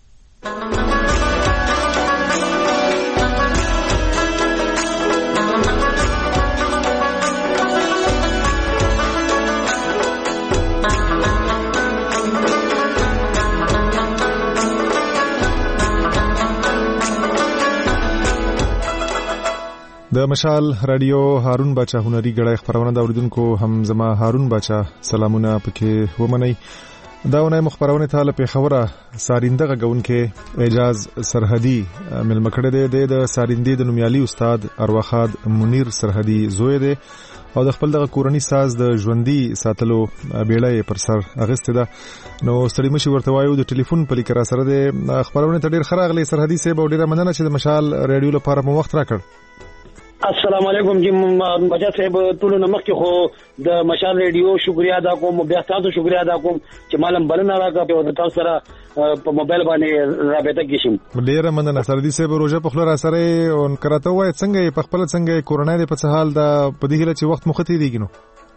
د مشال رادیو هارون بچا هنري غړې خبرونه دا اوریدونکو هم زما هارون بچا سلامونه پکې ومنئ. دا ونه مخبرونه تعالی په خبره سارینده غونکې اعجاز سرحدي ملمکړه دی د سارینده د نومیالي استاد ارواخاد منیر سرحدي زوی دی او د خپل د کورنۍ ساز د ژوندۍ ساتلو بیړۍ پر سر اغسته ده. نو ستړي مشي ورته وایو د ټلیفون په لیکره سره د خبرونه ډیر خراغلي سرحدي سه به ډیره مننه چې د مشال رادیو لپاره مو وخت راکړ. السلام علیکم جی بچا صاحب ټول نمک کې خو د مشال ریډیو شکریا ادا کوم بیا تاسو شکریا ادا کوم چې مالم بلنه راکړه او تاسو سره په موبایل باندې رابطه کیشم. ډیره مننه سره دې صاحب روزه په خپل را سره او کراته وای څنګه په خپل څنګه کورونا دې په حال دا په دې هله چې وخت مخته دیږي نو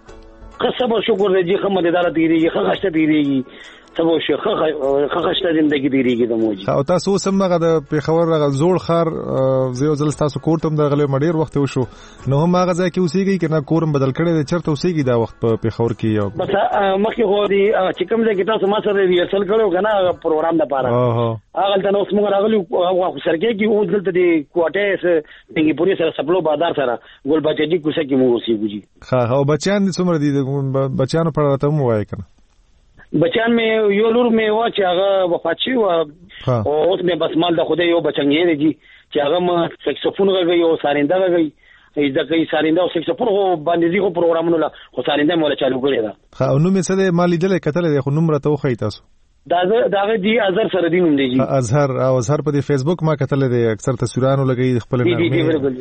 خبر شکر دې جی خمه دې دار دیږي خغشته دیږي سبو شيخه خغشته زندگی دیږي د موجي او تاسو سمغه د پیښور زوړ خار زیو ځل تاسو کوټم د غلې مډیر وخت وشو نو هم هغه ځکه اوسېږي کنه کورم بدل کړي د چرته اوسېږي دا وخت په پیښور کې یو بس مخکې هو دي چې کوم ځای کې تاسو ما سره ریهرسل کړو کنه پروګرام د پاره هغه ته نو سمغه راغلی هغه سرګي کې او دلته د کوټه دغه پوری سره سپلو بازار سره ګل بچی کوڅه کې مو اوسېږي ها او بچیان څومره دي بچیانو پر راته مو وای کنه بچان مې یو لور مې وا چې هغه وفات شو او اوس مې بس مال د خوده یو بچنګې دی چې هغه ما سکسفون غږی او سارنده غږی ځکه یې سارنده او سکسفون هو باندې زیغه پروګرامونه لا خو سارنده مولا چالو کړی دا ها نو مې سره مالې دلې کتل خو نمبر ته وخی تاسو داغه دی ازهر سره دی نوم دی ازهر او ازهر په فیسبوک ما کتل دی اکثر تصویرانو لګي خپل نه بالکل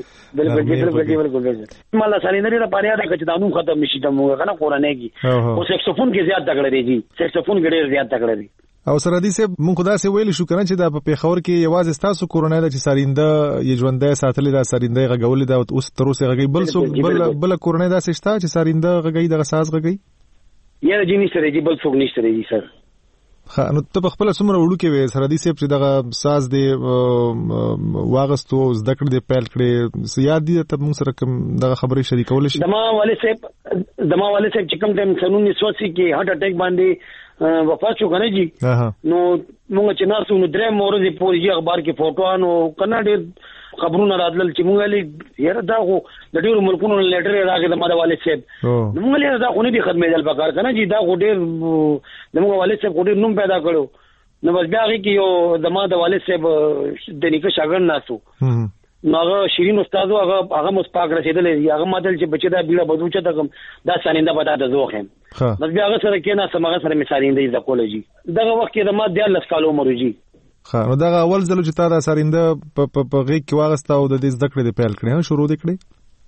مالا سارنده لري په اړه چې دا نوم ختم نشي د موږ کنه قرانه کی او سکسفون کې زیات تکړه دی سکسفون ګډیر زیات تکړه دی او سره دې سه مونږ خدا سه ویل شو کنه چې دا په پیښور کې یوازې تاسو کورونا د چې سارنده یې ژوندې ساتلې دا سارنده غږول دا اوس تر اوسه غږی بل کورونا دا سشتا چې سارنده غږی د ساز غږی یاره جینې سره دی بل څوک نشته دی سر خا نو ته خپل سمره وړو کې وې سره دې سه چې دغه ساز دی واغستو زده کړې دی پیل کړې یاد دي ته موږ سره کوم دغه خبرې شریکول شي دما والے صاحب چې کوم ټیم سنونی سوسی کې هارت اٹیک باندې وفات شو کنه جی نو موږ چې ناسو نو درې مورزي پوری اخبار کې فوټوانو کنه ډېر خبرونه راتلل چې موږ لې یاره دا خو د ډېر ملکونو لیټر راغی د ماده والد صاحب موږ لې دا خو نه دي خدمت دل پکار کنه جی دا خو ډېر د موږ والد صاحب خو ډېر نوم پیدا کړو نو بس بیا کې یو د ماده والد صاحب د نیکه شاګرد ناسو نو هغه شیرین استادو هغه مصپاک رسیدلې هغه مادل چې بچی دا بیړه بدوچه تکم دا ساننده پتا د زوخ هم بس بیا هغه سره کې نه سمغه سره مثالینده د کولوجي دغه وخت کې د ما د 10 کالو عمرجی خا نو دا اول ځل چې تا دا سارنده په غیږ کې واغستا او د دې زده کړې د پیل کړې شروع وکړې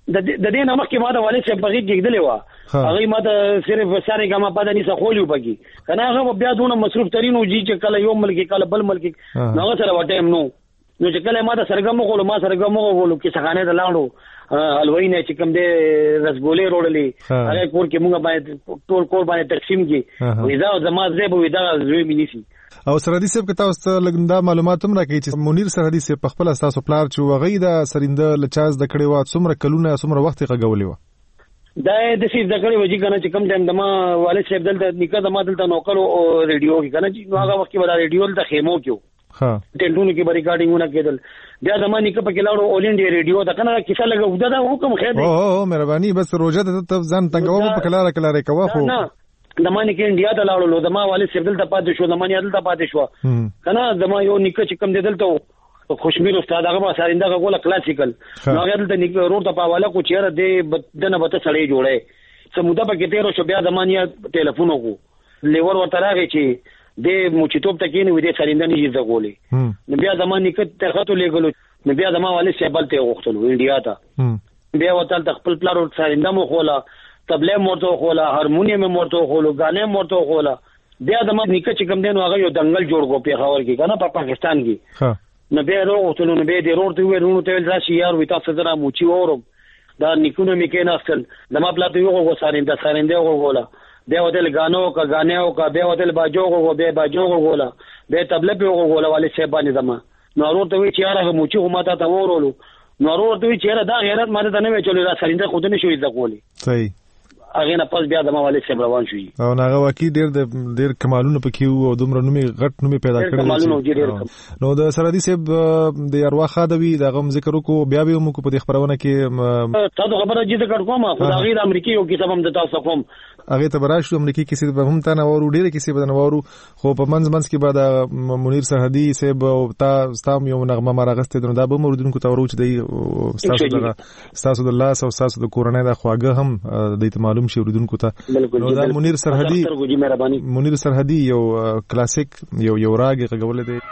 د دې نامه کې ما د والد صاحب بغي کېدلې و هغه ما ته صرف ساري ګما پد نه سخولیو پکې کنه هغه بیا دونه مصروف ترين او چې کله یو ملک کله بل ملک نو سره وټیم نو چې کله ما ته سرګم غول ما سرګم غول کې څنګه نه لاړو الوی نه چې کوم دې رسګولې روړلې هغه کور کې موږ باندې ټول کور باندې تقسیم کی ودا زما زیب ودا زوی مینیسی او سرحدي صاحب که تاسو لګندا معلومات هم راکړي چې منیر سرحدي صاحب په خپل اساس پلار چې وغي دا سرینده لچاز د کړي وا څومره کلونه څومره وخت غوولې و دا د سې د کړي وځي کنه چې کوم ټیم دما والد صاحب دلته نکاح دما دلته نوکر او ریډیو کې کنه چې هغه وخت کې ولا ریډیو دلته خیمو کې ها ټینټونو کې بریکارډینګونه کېدل بیا زما نیکه په کې لاړو اول انډیا ریډیو ته کنه کیسه لګو دا حکم خیر دی او مهرباني بس روزه ته ځان تنګو په کلاره کلاره کوه خو زما نیکه انډیا ته لاړو زما والد صاحب دلته پاتې شو زما نه دلته پاتې شو کنه زما یو نیکه چې کوم دلته خوشمیر استاد هغه سارینده غوله کلاسیکل نو هغه دلته نیکه روډ ته پاواله کو چیرې دې دنه بته سړی جوړه سموده په کې تیر شو بیا زما نه ټلیفون وکړو لیور ورته راغی چې د موچیتوب ته کې نو دې سارینده نه یې زغولې نو بیا زما نیکه ترخته لګلو نو بیا زما والد صاحب بلته وختلو انډیا ته بیا وتل خپل پلار سارینده مو خوله تبله مرته خوله هارمونیم مرته خوله غانه مرته خوله بیا زما نیکه چې کوم دین هغه یو دنګل جوړ کو پیښور کې کنه په پاکستان کې نو بیا وروته نو بیا دې ورته ورونو ته راشي یار وي تاسو درا موچی اورم دا نیکونو میکې ناستل زما پلار ته یو سارینده وګوله بیا ودل غانو کا غانیو کا بیا ودل باجو کو بیا باجو کو غولا بیا تبله په غولا والے صاحب باندې زما نو ورته وی چې هغه موچی هم ماته تا ورولو نو ورته وی چې دا غیرت ماته نه وچولې را سرینده خود نه شوې ځکولې صحیح هغه نه پس بیا د والد صاحب روان شوی او هغه واقعي ډېر کمالونه پکې او دومره نومي غټ نومي پیدا کړل نو د سرحدي صاحب د ارواح خادوي دا غم ذکر وکړو بیا به موږ په دې خبرونه کې تاسو خبره جدي کړ کوم خدای غیر امریکای یو کتاب هم د تاسو کوم هغه ته براشو امریکای کیسې به هم تا نه ورو ډېر کیسې به نه ورو خو په منځ کې بعد منیر سرحدي صاحب او تاسو یو نغمه مارغسته دا به موردونکو ته ورو چې دی تاسو د الله او تاسو د کورنۍ د خواګه هم د معلوم شي اوریدونکو ته نو دا منیر سرحدي یو کلاسیک یو راګ غوړل دی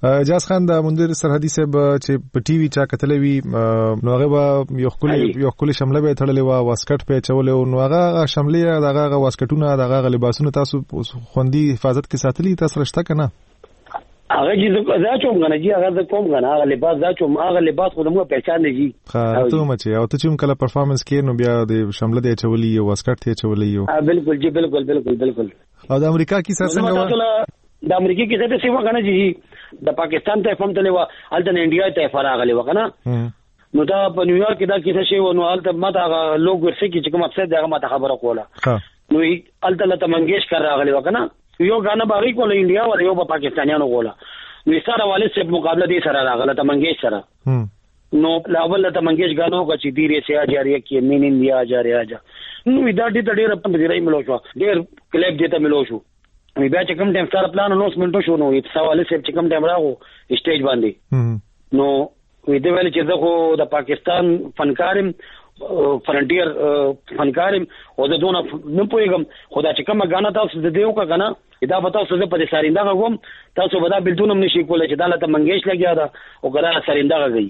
اجاز خان د مندر سرحدي صاحب چې په ټي وي چا کتلې وی نو هغه یو خپل شمله به تړلې و واسکټ په چولې نو هغه شملې دغه واسکټونه دغه لباسونه تاسو خوندي حفاظت کې ساتلي تاسو رښتا کنه هغه چې دا چوم غنه جی هغه کوم غنه هغه لباس دا چوم هغه لباس خو موږ پہچان نه جی ته مچ او ته چې کله پرفارمنس کې نو بیا د شمله دی چولې او واسکټ ته چولې بالکل جی بالکل او د امریکا کې څنګه و د امریکا کې څه څه وغنه جی د پاکستان ته فهم تلوا الته انډیا ته فراغلی وکنه نو دا په نیویارک کې دا کیسه شی و نو الته ماته هغه لوګ ورسې کې چې کوم افسر دغه ماته خبره کوله نو الته لته منګیش کار راغلی وکنه یو غانا باغی کوله انډیا ور یو په پاکستانیانو کوله نو سره والد سے مقابله دي سره راغله ته منګیش سره نو لاول ته منګیش غانو کا چې دیره سي جاریه کې مين انډیا جاریه جا نو دا دې ډېر په دې راي ملو شو ډېر کلیب دې ته ملو شو بیا چې کوم ټیم سره پلان نو سمنټو شو نو په والد سے چې کوم ټیم راغو سټیج باندې نو دې ویل چې زه خو د پاکستان فنکارم فرنټیر فنکارم او د دونه نه پويګم خدا چې کومه غانا تاسو د دیو کا غانا دا به تاسو په دې سارینده غوم تاسو به دا بلتونم نشي کولای چې دالته منګیش لګیا دا او غره سارینده غي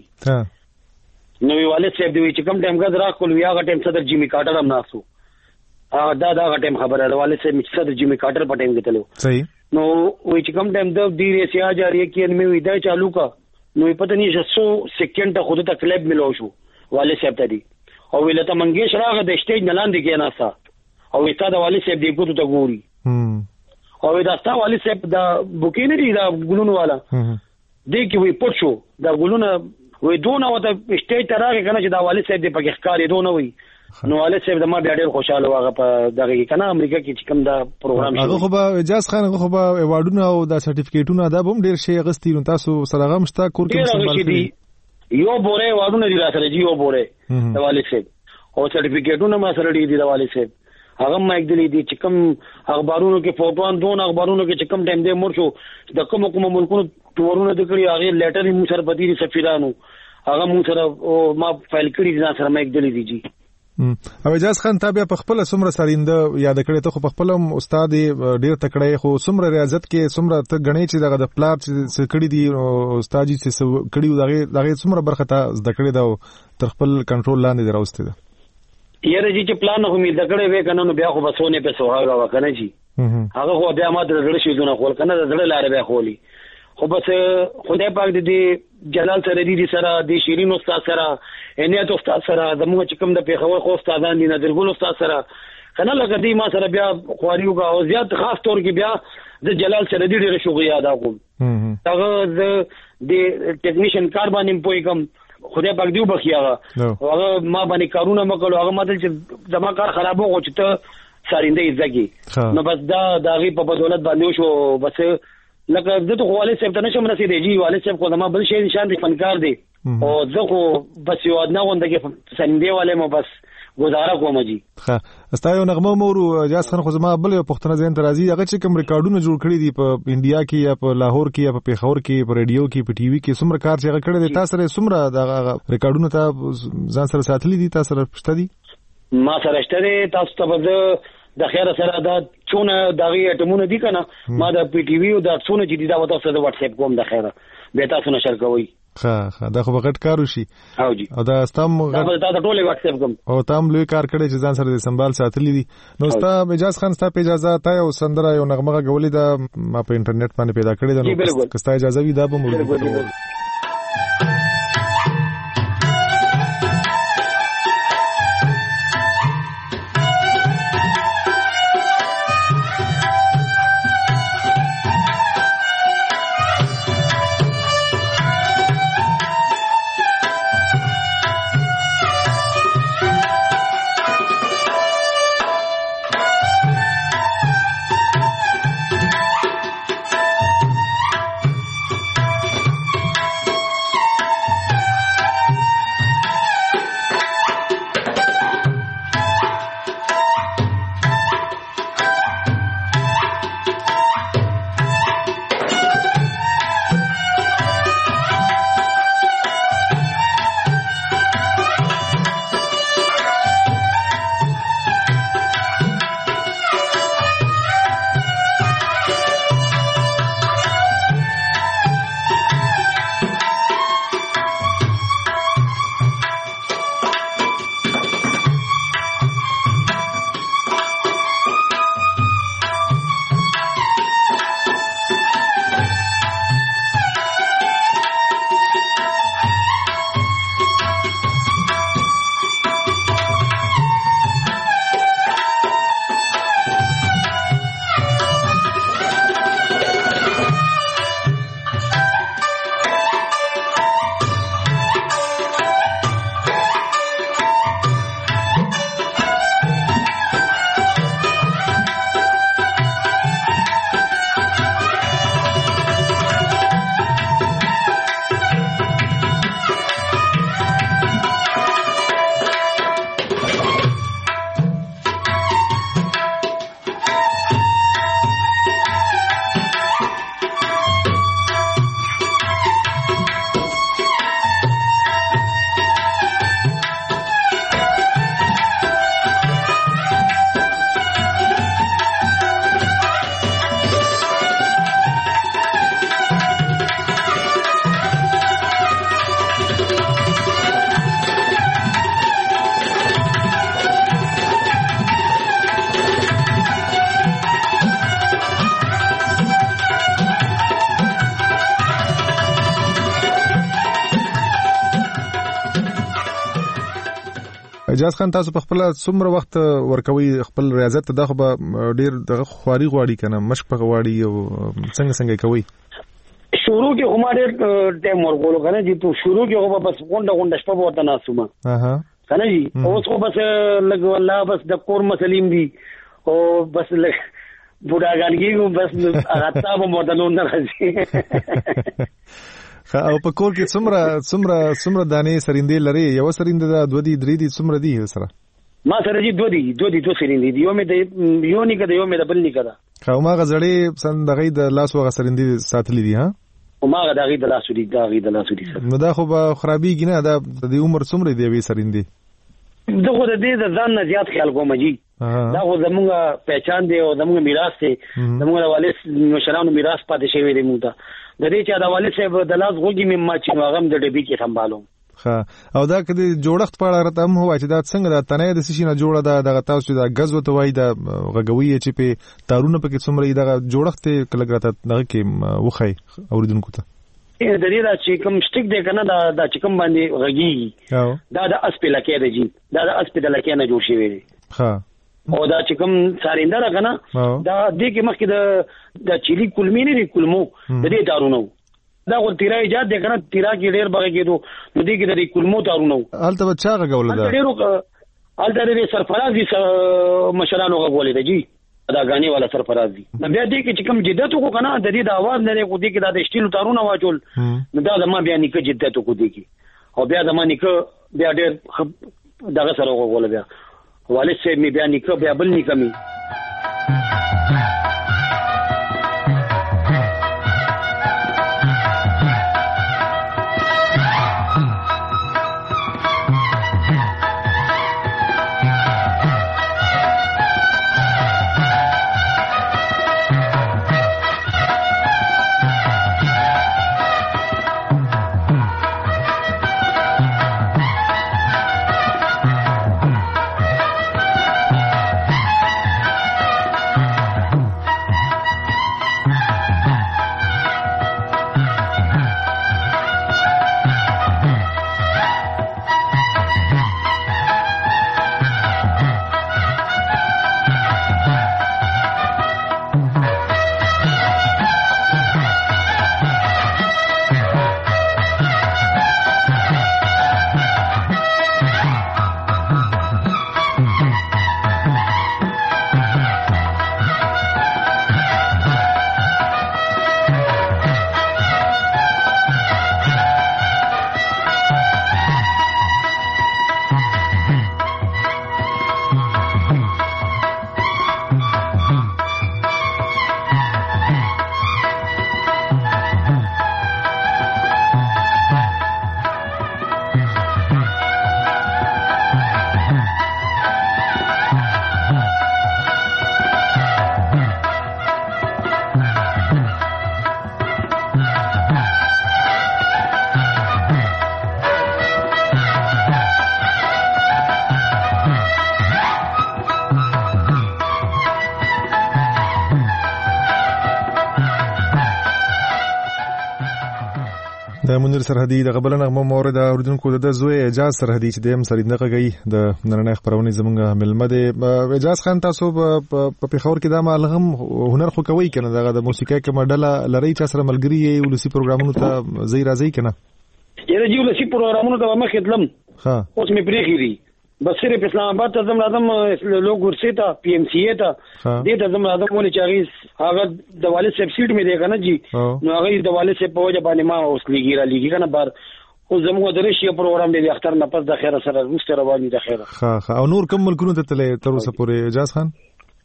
نو والد صاحب دی چې کوم ټیم غز را کول ویا غ ټیم صدر جیمی کارټر هم ناسو دا ټیم خبره ده والد صاحب چې صدر جیمی کارټر په ټیم کې تلو صحیح نو وی چې کوم ټیم د ډیره سي اجاری کې مې ودا چالو کا نو پته نه 100 سکند خود ته کلیب ملو شو والد صاحب ته دی او ولته منګیش راغه د سټیج نلاندې کې ناسا او وتا د والد صاحب دی ګوتو ته ګوري او دا ستا والد صاحب دا بوکینه دی دا ګلونو والا دې کې وی پټ شو دا ګلونه وی دونه وته سټیج ته راغی کنه چې دا والد صاحب دې پکې ښکارې دونه وی نو والد صاحب د ما ډېر خوشاله واغه په دغه کې کنه امریکا کې چې کوم دا پروګرام هغه خو به اجازه خان هغه خو به ایوارډونه او دا سرټیفیکیټونه دا هم ډېر شي غستی نو تاسو سره غم شتا کور کې سمبال یو بوره ایوارډونه دي را سره جی یو بوره د والد صاحب او سرټیفیکیټونه ما سره دي د والد صاحب هغه ما یک دي چې کوم اخبارونو کې فوټوان دون اخبارونو کې چې کوم ټیم دې مور شو د کوم ملکونو تورونه د کړی هغه لیټر مو سره پدې دي سفیرانو هغه مو سره ما فایل کړی دي سره ما یک دي جی او اجازه خان تابع په خپل سمره سرینده یاد کړی ته خو په خپل استاد ډیر تکړه خو سمره ریاضت کې سمره ته غنی چې دغه د پلار چې کړی دی استاد چې کړی دغه سمره برخه ته زده کړی دا تر خپل کنټرول لاندې دراوسته ده یاره چې پلان خو مې دکړې وې کنه نو بیا خو بسونه په سوهاګه وکنه جی هغه خو بیا ما د زړه شي دونه خول کنه د زړه لارې به خولي خو بس خدای پاک دې جلال سره دې سره د شیرین استاد سره انیت استاد سره زموږ چې کوم د پیښور خو استادان دي نظر ګل استاد سره کنه لکه دې ما سره بیا خواريو کا او زیات خاص طور کې بیا د جلال سره دې ډېر شوقي یاد کوم هغه د ټیکنیشن کار باندې پوي کوم خدای پاک دیو بخیاغه هغه ما باندې کارونه مکلو هغه ماته چې زما کار خرابو غو چې ته سارینده ایزګي نو بس دا غي په بدولت باندې شو بس لکه زه خو والد صاحب ته نشم رسیدې جی والد صاحب خو زما بل شي نشان دي فنکار دي او زه خو بس یو ادنا غونډه سارینده والے مو بس گزاره کوم جی ها استایو نغمه مورو اجازه خان خو زما بل یو پښتنه زین ترازی هغه چې کوم ریکارډونه جوړ کړی دي په انډیا کې یا په لاهور کې یا په پیښور کې په ریډیو کې په ټي وي کې څومره کار چې هغه کړی دی تاسو سره څومره د ریکارډونو ته ځان سره ساتلي دي تاسو سره پښته دي ما سره شته دي تاسو ته د خیر سره دا چونه دغه اټمونه دي کنه ما د پی ټي وی او د څونه چې دي دا وته سره واتس اپ کوم د خیر به تاسو نشر کوي ها دا خو بغټ کار وشي او جی او دا استم دا ټوله واتس اپ کوم او تام لوی کار کړي چې ځان سره سنبال ساتلی دي نو ستا اجازه خان ستا په اجازه تا یو سندره یو نغمه غولې دا ما په انټرنیټ باندې پیدا کړې ده نو کستا اجازه وي دا به موږ اجازه خان تاسو په خپل څومره وخت ورکوي خپل ریاضت ته دغه ډیر دغه خواري غواړي کنه مشق په غواړي او څنګه کوي شروع کې عمر ټیم ورغولو کنه چې تو شروع کې هو بس غونډه شپه ورته ناسومه کنه جی اوس خو بس لګ والله بس د کور مسلیم دي او بس لګ بوډاګانګي بس هغه به مودلو نه راځي او په کور کې څومره دانې سرندې لري یو سرنده دا 2 دي 3 دي څومره دي سره ما سره جی 2 سرندې دي یو مې د یو نه کده یو مې د بل نه کده خو ما غزړې سندغې د لاس وغه سرندې ساتلې دي ها او ما غداغي د لاسو دي نو دا خو به خرابېږي نه دا د عمر څومره دی وی سرندې دغه د دې د ځان نه زیات خیال کوم جی دا خو زموږ پہچان دی او زموږ میراث دی زموږ د والد مشرانو میراث پاتې شوی دی موږ ته د دې چې د والد صاحب د لاس غوږی مې ما چې هغه د ډبې کې سنبالو ها او دا کدي جوړښت په اړه راته هم هوا چې دا څنګه د تنه د سشي نه جوړه ده د تاسو د غز وته وای د غغوي چې په تارونه پکې څومره د جوړښت کله راته دغه کې وخی اوریدونکو ته د دې دا چې کوم سټیک دی کنه دا چې کوم باندې غږی دا د اسپې لکه دی جی دا د اسپې د لکه نه جوړ شوی دی ها او دا چې کوم سارینده را کنه دا دې کې مخکې د چيلي کلمې نه کلمو د دې دارونو دا غو تیرا ایجاد دی کنه تیرا کې ډېر بغه کېدو نو دې کې د کلمو دارونو البته بچا غول ده البته سرفراز دي مشرانو غولې ده جی دا غاني والا سرفراز دي بیا دې کې چې کوم جدت کو کنه د دې د आवाज نه کو دې کې د شټیلو تارونه واچول نو دا زما بیا نیکه جدت کو دې کې او بیا زما نیکه بیا ډېر دغه سره غول بیا والد سے می بیا نیکه بیا بل نیکه می د منیر سرحدي د غبل نغمه مورد اوریدونکو د زوی اجازه سرحدي چې د سرینده غي د نړۍ خبرونه زمونږ ملمه د اجازه خان تاسو په پیښور کې د مالهم هنر خو کوي کنه د موسیقي کې مډله لري چې سره ملګری ولسی پروګرامونو ته زی راځي کنه یره جی ولسی پروګرامونو ته مخه تلم ها اوس می پریخي بس صرف اسلام آباد ته زم راځم لوګ ورسې ته پی ام سی ای ته دې ته زم راځم ولې چې هغه د والد صاحب سیټ مې دی کنه جی نو هغه د والد صاحب په وجه باندې ما اوس لګی کنه بار او زموږ د رشي پروګرام دی اختر نه پس د خیره سره روسته رواني د خیره ها او نور کوم ملکونو ته تلې تر اوسه پورې اجازه خان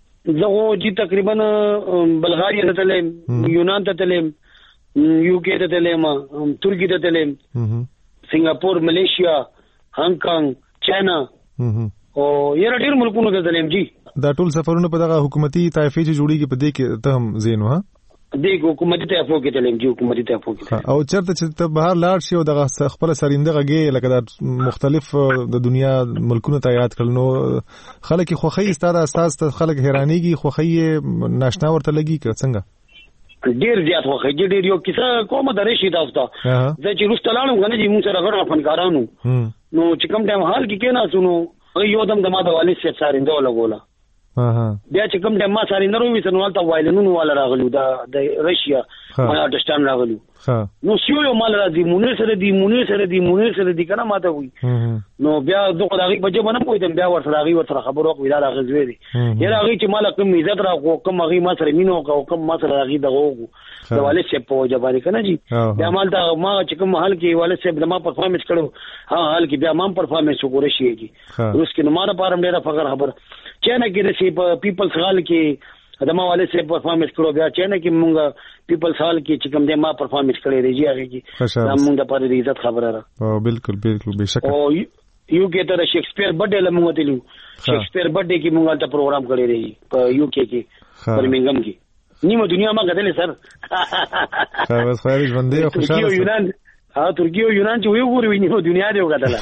زه جی تقریبا بلغاریا ته تلم یونان ته تلم یو کې ته تلم ترکی ته تلم سنگاپور ملیشیا هانګ کانګ چاینا او یره ډیر ملکونو ته تلم جی دا ټول سفرونه په دغه حکومتي طایفه چې جوړیږي په دې کې ته هم زینو ها دغه حکومتي طایفه کې تلم جی حکومتي طایفه کې او چرته چې ته بهر لاړ شي او دغه خپل سرینده غږی لکه د مختلف د دنیا ملکونو ته یاد کړنو خلک خوخی ستاره اساس ته خلک حیرانيږي خوخی ناشنا ورته لګي که څنګه ډیر زیات خوخی ډیر یو کیسه کومه درې شي تاسو ته زه چې روستلانو غنه چې موږ سره غړو فنکارانو نو چې کوم ټایم حال کې نه سنو یو دم د ما د والد صاحب سارنده ولګوله بیا چې کوم د ما سارنده وې سنوال ته وایلنونو والا راغلو د رشیا ما اډستان راغلو نو یو مال راځي مونږ سره دی کنه ماته وي نو بیا دغه دغه بجې باندې پوهیدم بیا ورسره خبرو کوي دا راغزوي دي یاره هغه چې مال کوم عزت راغو کوم هغه ما سره مينو کوم ما سره هغه دغه د والد صاحب په وجه باندې کنه جی بیا مال دا ما چې کوم حال کې والد صاحب د ما پرفارمنس کړو حال کې بیا ما پرفارمنس وګورې شي کی اوس کې نو ما لپاره ډېر فخر خبر چنه کې د سی په پیپلز هال کې د ما والد صاحب پرفارمنس کړو بیا چنه کې مونږ پیپلز هال کې چې کوم د ما پرفارمنس کړی دی هغه کې دا مونږ د پاره د عزت خبره را بالکل بهشکه او یو کې ته شیکسپیر برډے لمغه تلو شیکسپیر برډے کې مونږ ته پروګرام کړی دی په یو کې برمنګم کې نیمه دنیا ما غدلې سر بس خیر ژوندې خوشاله یونان ترکیه او یونان چې وګوري نیمه دنیا دی وغدله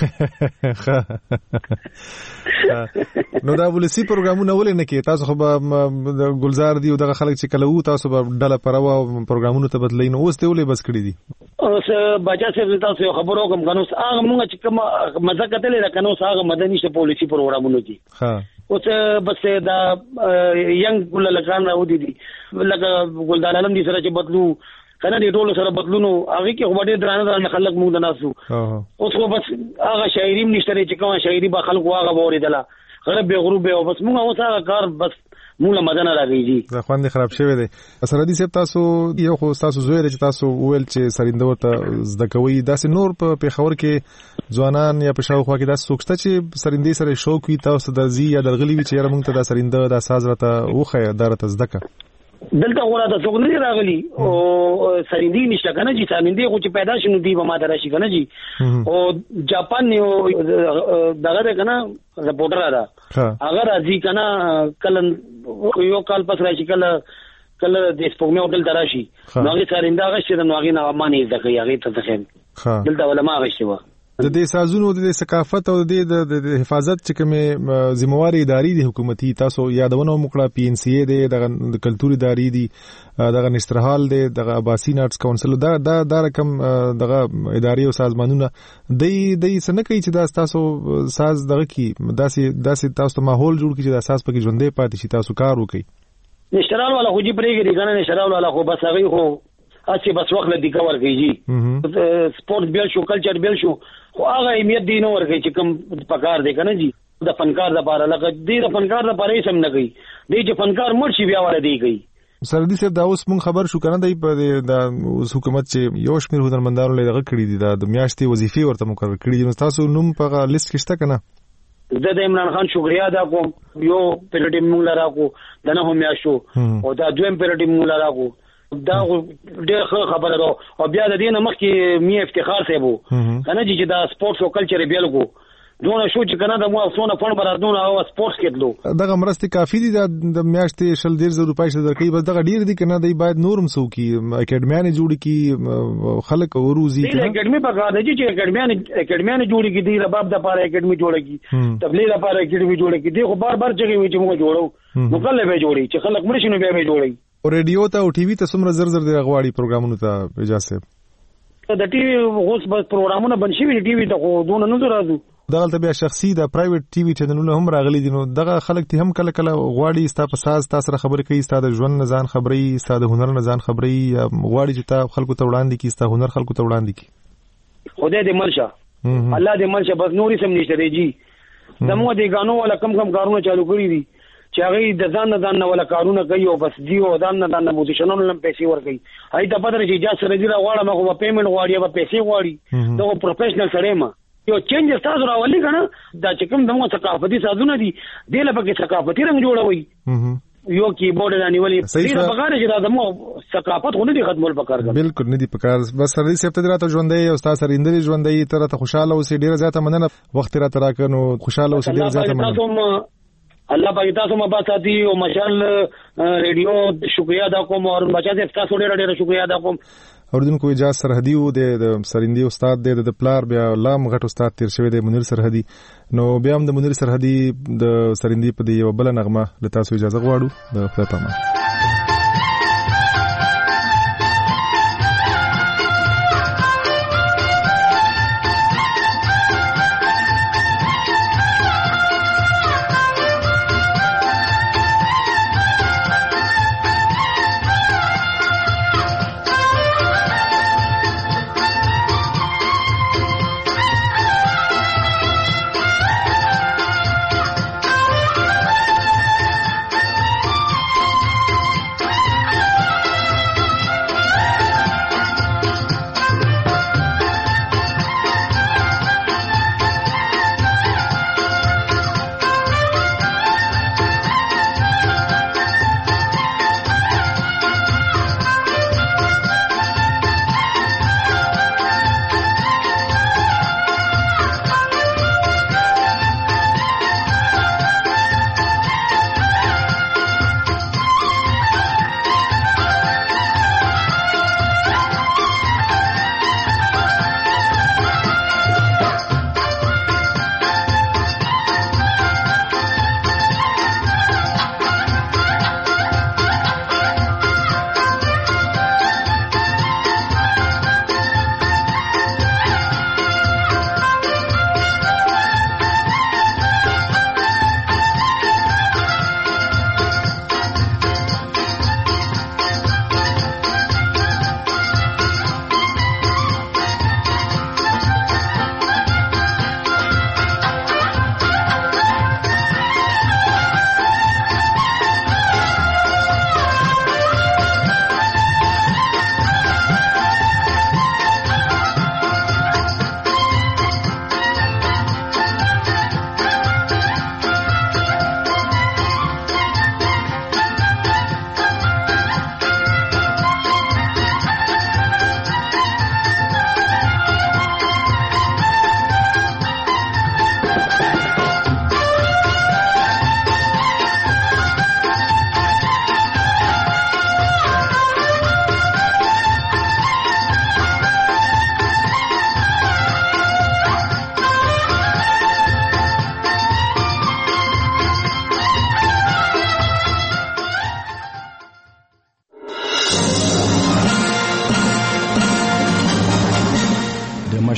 نو دا ولسی پروګرامونه ولې نه کې تاسو خو به ګلزار دی او دغه خلک چې کلو تاسو به ډله پروا پروګرامونه ته بدلې نو اوس ته ولې بس کړی دي اوس بچا څه تاسو خبرو کوم غنوس هغه مونږ چې کوم مزه کتلې راکنو هغه مدني شه پالیسی پروګرامونه دي اوس بس دا ینګ ګل لکان راو دي لکه ګلدان علم دي سره چې بدلو کنه دې ټول سره بدلونو هغه کې وړې درانه خلک موږ ناسو اوس خو بس هغه شاعری نشته چې کومه شاعری به خلکو هغه وریدله غرب به غروب او بس موږ اوس هغه کار بس موږ مدن راغیږي دا خوند خراب شوی دی سرحدي صاحب تاسو یو خو تاسو زوی چې تاسو ویل چې سرینده ورته زده کوي داسې نور په پیښور کې ځوانان یا په شاوخوا کې داسې څوک شته چې سرندې سره شوق وي تاسو درځي یا درغلي وي چې یاره موږ ته دا سرنده دا ساز راته وخه دا راته زده کا دلته غواړه څوک نه راغلي او سرندې نشته کنه چې سرندې خو چې پیدا شنو دی به ما درشي کنه جی او جاپان یو دغه کنه رپورټر را اگر ازي کنه کله یو کال پس راشي کله د سپوږمۍ هوټل دراشي نو هغه سرنده هغه چې نو هغه نه مانی ځکه هغه ته ځخم دلته ولا ما غشي و د دې سازونو د ثقافت او د حفاظت چې کومه ذمہواری اداري دي حکومتي تاسو یادونه وکړه پی ان سی ای دی د کلتوري اداري دي دغه نسترحال دی دغه اباسین آرټس کونسل دا رقم دغه اداري او سازمانونه د سنه کوي چې دا تاسو ساز دغه کی داسې تاسو ماحول جوړ کړي چې د اساس پکې ژوندې پاتې شي تاسو کار وکړي نسترحال والا خو جی پرېږي کنه نسترحال والا خو بس هغه خو اسی بس وخت لدی کور کیږي سپورت بیل شو کلچر بیل شو خو هغه اهمیت دی نو ورکړي چې کوم پکار دی کنه جی د فنکار لپاره لکه د فنکار لپاره یې سم نه کوي دی چې فنکار مرشي بیا ولا دی کوي سرحدي صاحب دا اوس مونږ خبر شو کنه دی په د حکومت چې یو شمیر هنرمندانو لږه کړی دي د میاشتې وظیفې ورته مقرر کړی دي تاسو نوم په لیست کې شته کنه د عمران خان شکریا ادا کوم یو پیریډ موږ لرا کو دنه هم میاشو او دا دویم پیریډ موږ لرا کو دا ډېر خبره ده او بیا د دې مخکې می افتخار صاحب کنه چې دا سپورتس او کلچر بیل کو دونه شو چې کنه د مو افسونه فون برادونه او سپورتس کېدلو دغه مرستې کافي دي د میاشتې 100,000 روپۍ چې درکې بس دغه ډیر دي کنه دی باید نورم سو کی اکیډمیانه جوړی کی خلک وروزی کنه اکیډمي په کار دی چې اکیډمیانه جوړی کی دی رباب د پاره اکیډمي جوړی کی تبلیغ لپاره اکیډمي جوړی کی دی خو بار چغي وي چې موږ جوړو نو کله به جوړی چې خلک مرشي نو به جوړی او ریډیو ته او ټي وي ته څومره زر دی غواړي پروګرامونو ته اجازه د ټي وي اوس بس پروګرامونه بن شي ټي وي ته خو دونه نه راځو دغه ته بیا شخصي د پرایویټ ټي وي چینلونه هم راغلي دي نو دغه خلک ته هم کله غواړي ستا په ساز تاسو سره خبرې کوي ستا د ژوند نزان خبرې ستا د هنر نزان خبرې غواړي چې تا خلکو ته وړاندې کی ستا هنر خلکو ته وړاندې کی خدای دې مرشه الله دې مرشه بس نوري سم نشته دی جی دمو دې غانو ولا کم کارونه چالو کړی دي چې هغه د ځان نه ولا کارونه کوي او بس دیو ځان نه پوزیشنونو لم پیسې ور کوي هاي ته پدره چې اجازه سره دی راوړم هغه پیمنٹ غواړي او پیسې غواړي دا پروفیشنل سره ما یو چینج تاسو راولي کنه دا چې کوم دغه ثقافتي سازونه دي د لپاره ثقافتي رنګ جوړوي یو کیبورډ رانیولي دې بغیر چې دا دمو ثقافت خو نه دي ختمول پکار ګر بالکل نه دي پکار بس سره دې سپته راته ژوندې او تاسو سره اندري ژوندې تر ته خوشاله اوسې ډیره زیاته مننه وخت را تراکنو خوشاله اوسې ډیره زیاته مننه الله پاک تاسو مبا ساتي او مشال ریډیو شکریا ادا کوم او بچا دې تاسو ډېر شکریا ادا کوم اوردونکو اجازه سرحدي و د سرندي استاد د پلار بیا لام غټ استاد تیر شوی د منیر سرحدي نو بیا هم د منیر سرحدي د سرندي په دی یو بل نغمه له تاسو اجازه غواړو د خپل پامه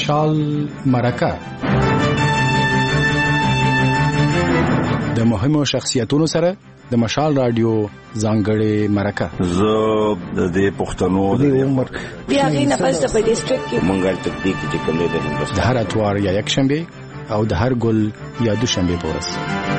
مشال مرکه د مهمو شخصیتونو سره د مشال رادیو ځانګړې مرکه زه د دې پښتنو د عمر بیا غي نه پس په ډیسټریکټ کې منګل تکلیف چې کوم دی د هر اتوار یا یک شنبه او د هر ګل یا دوشنبه پورس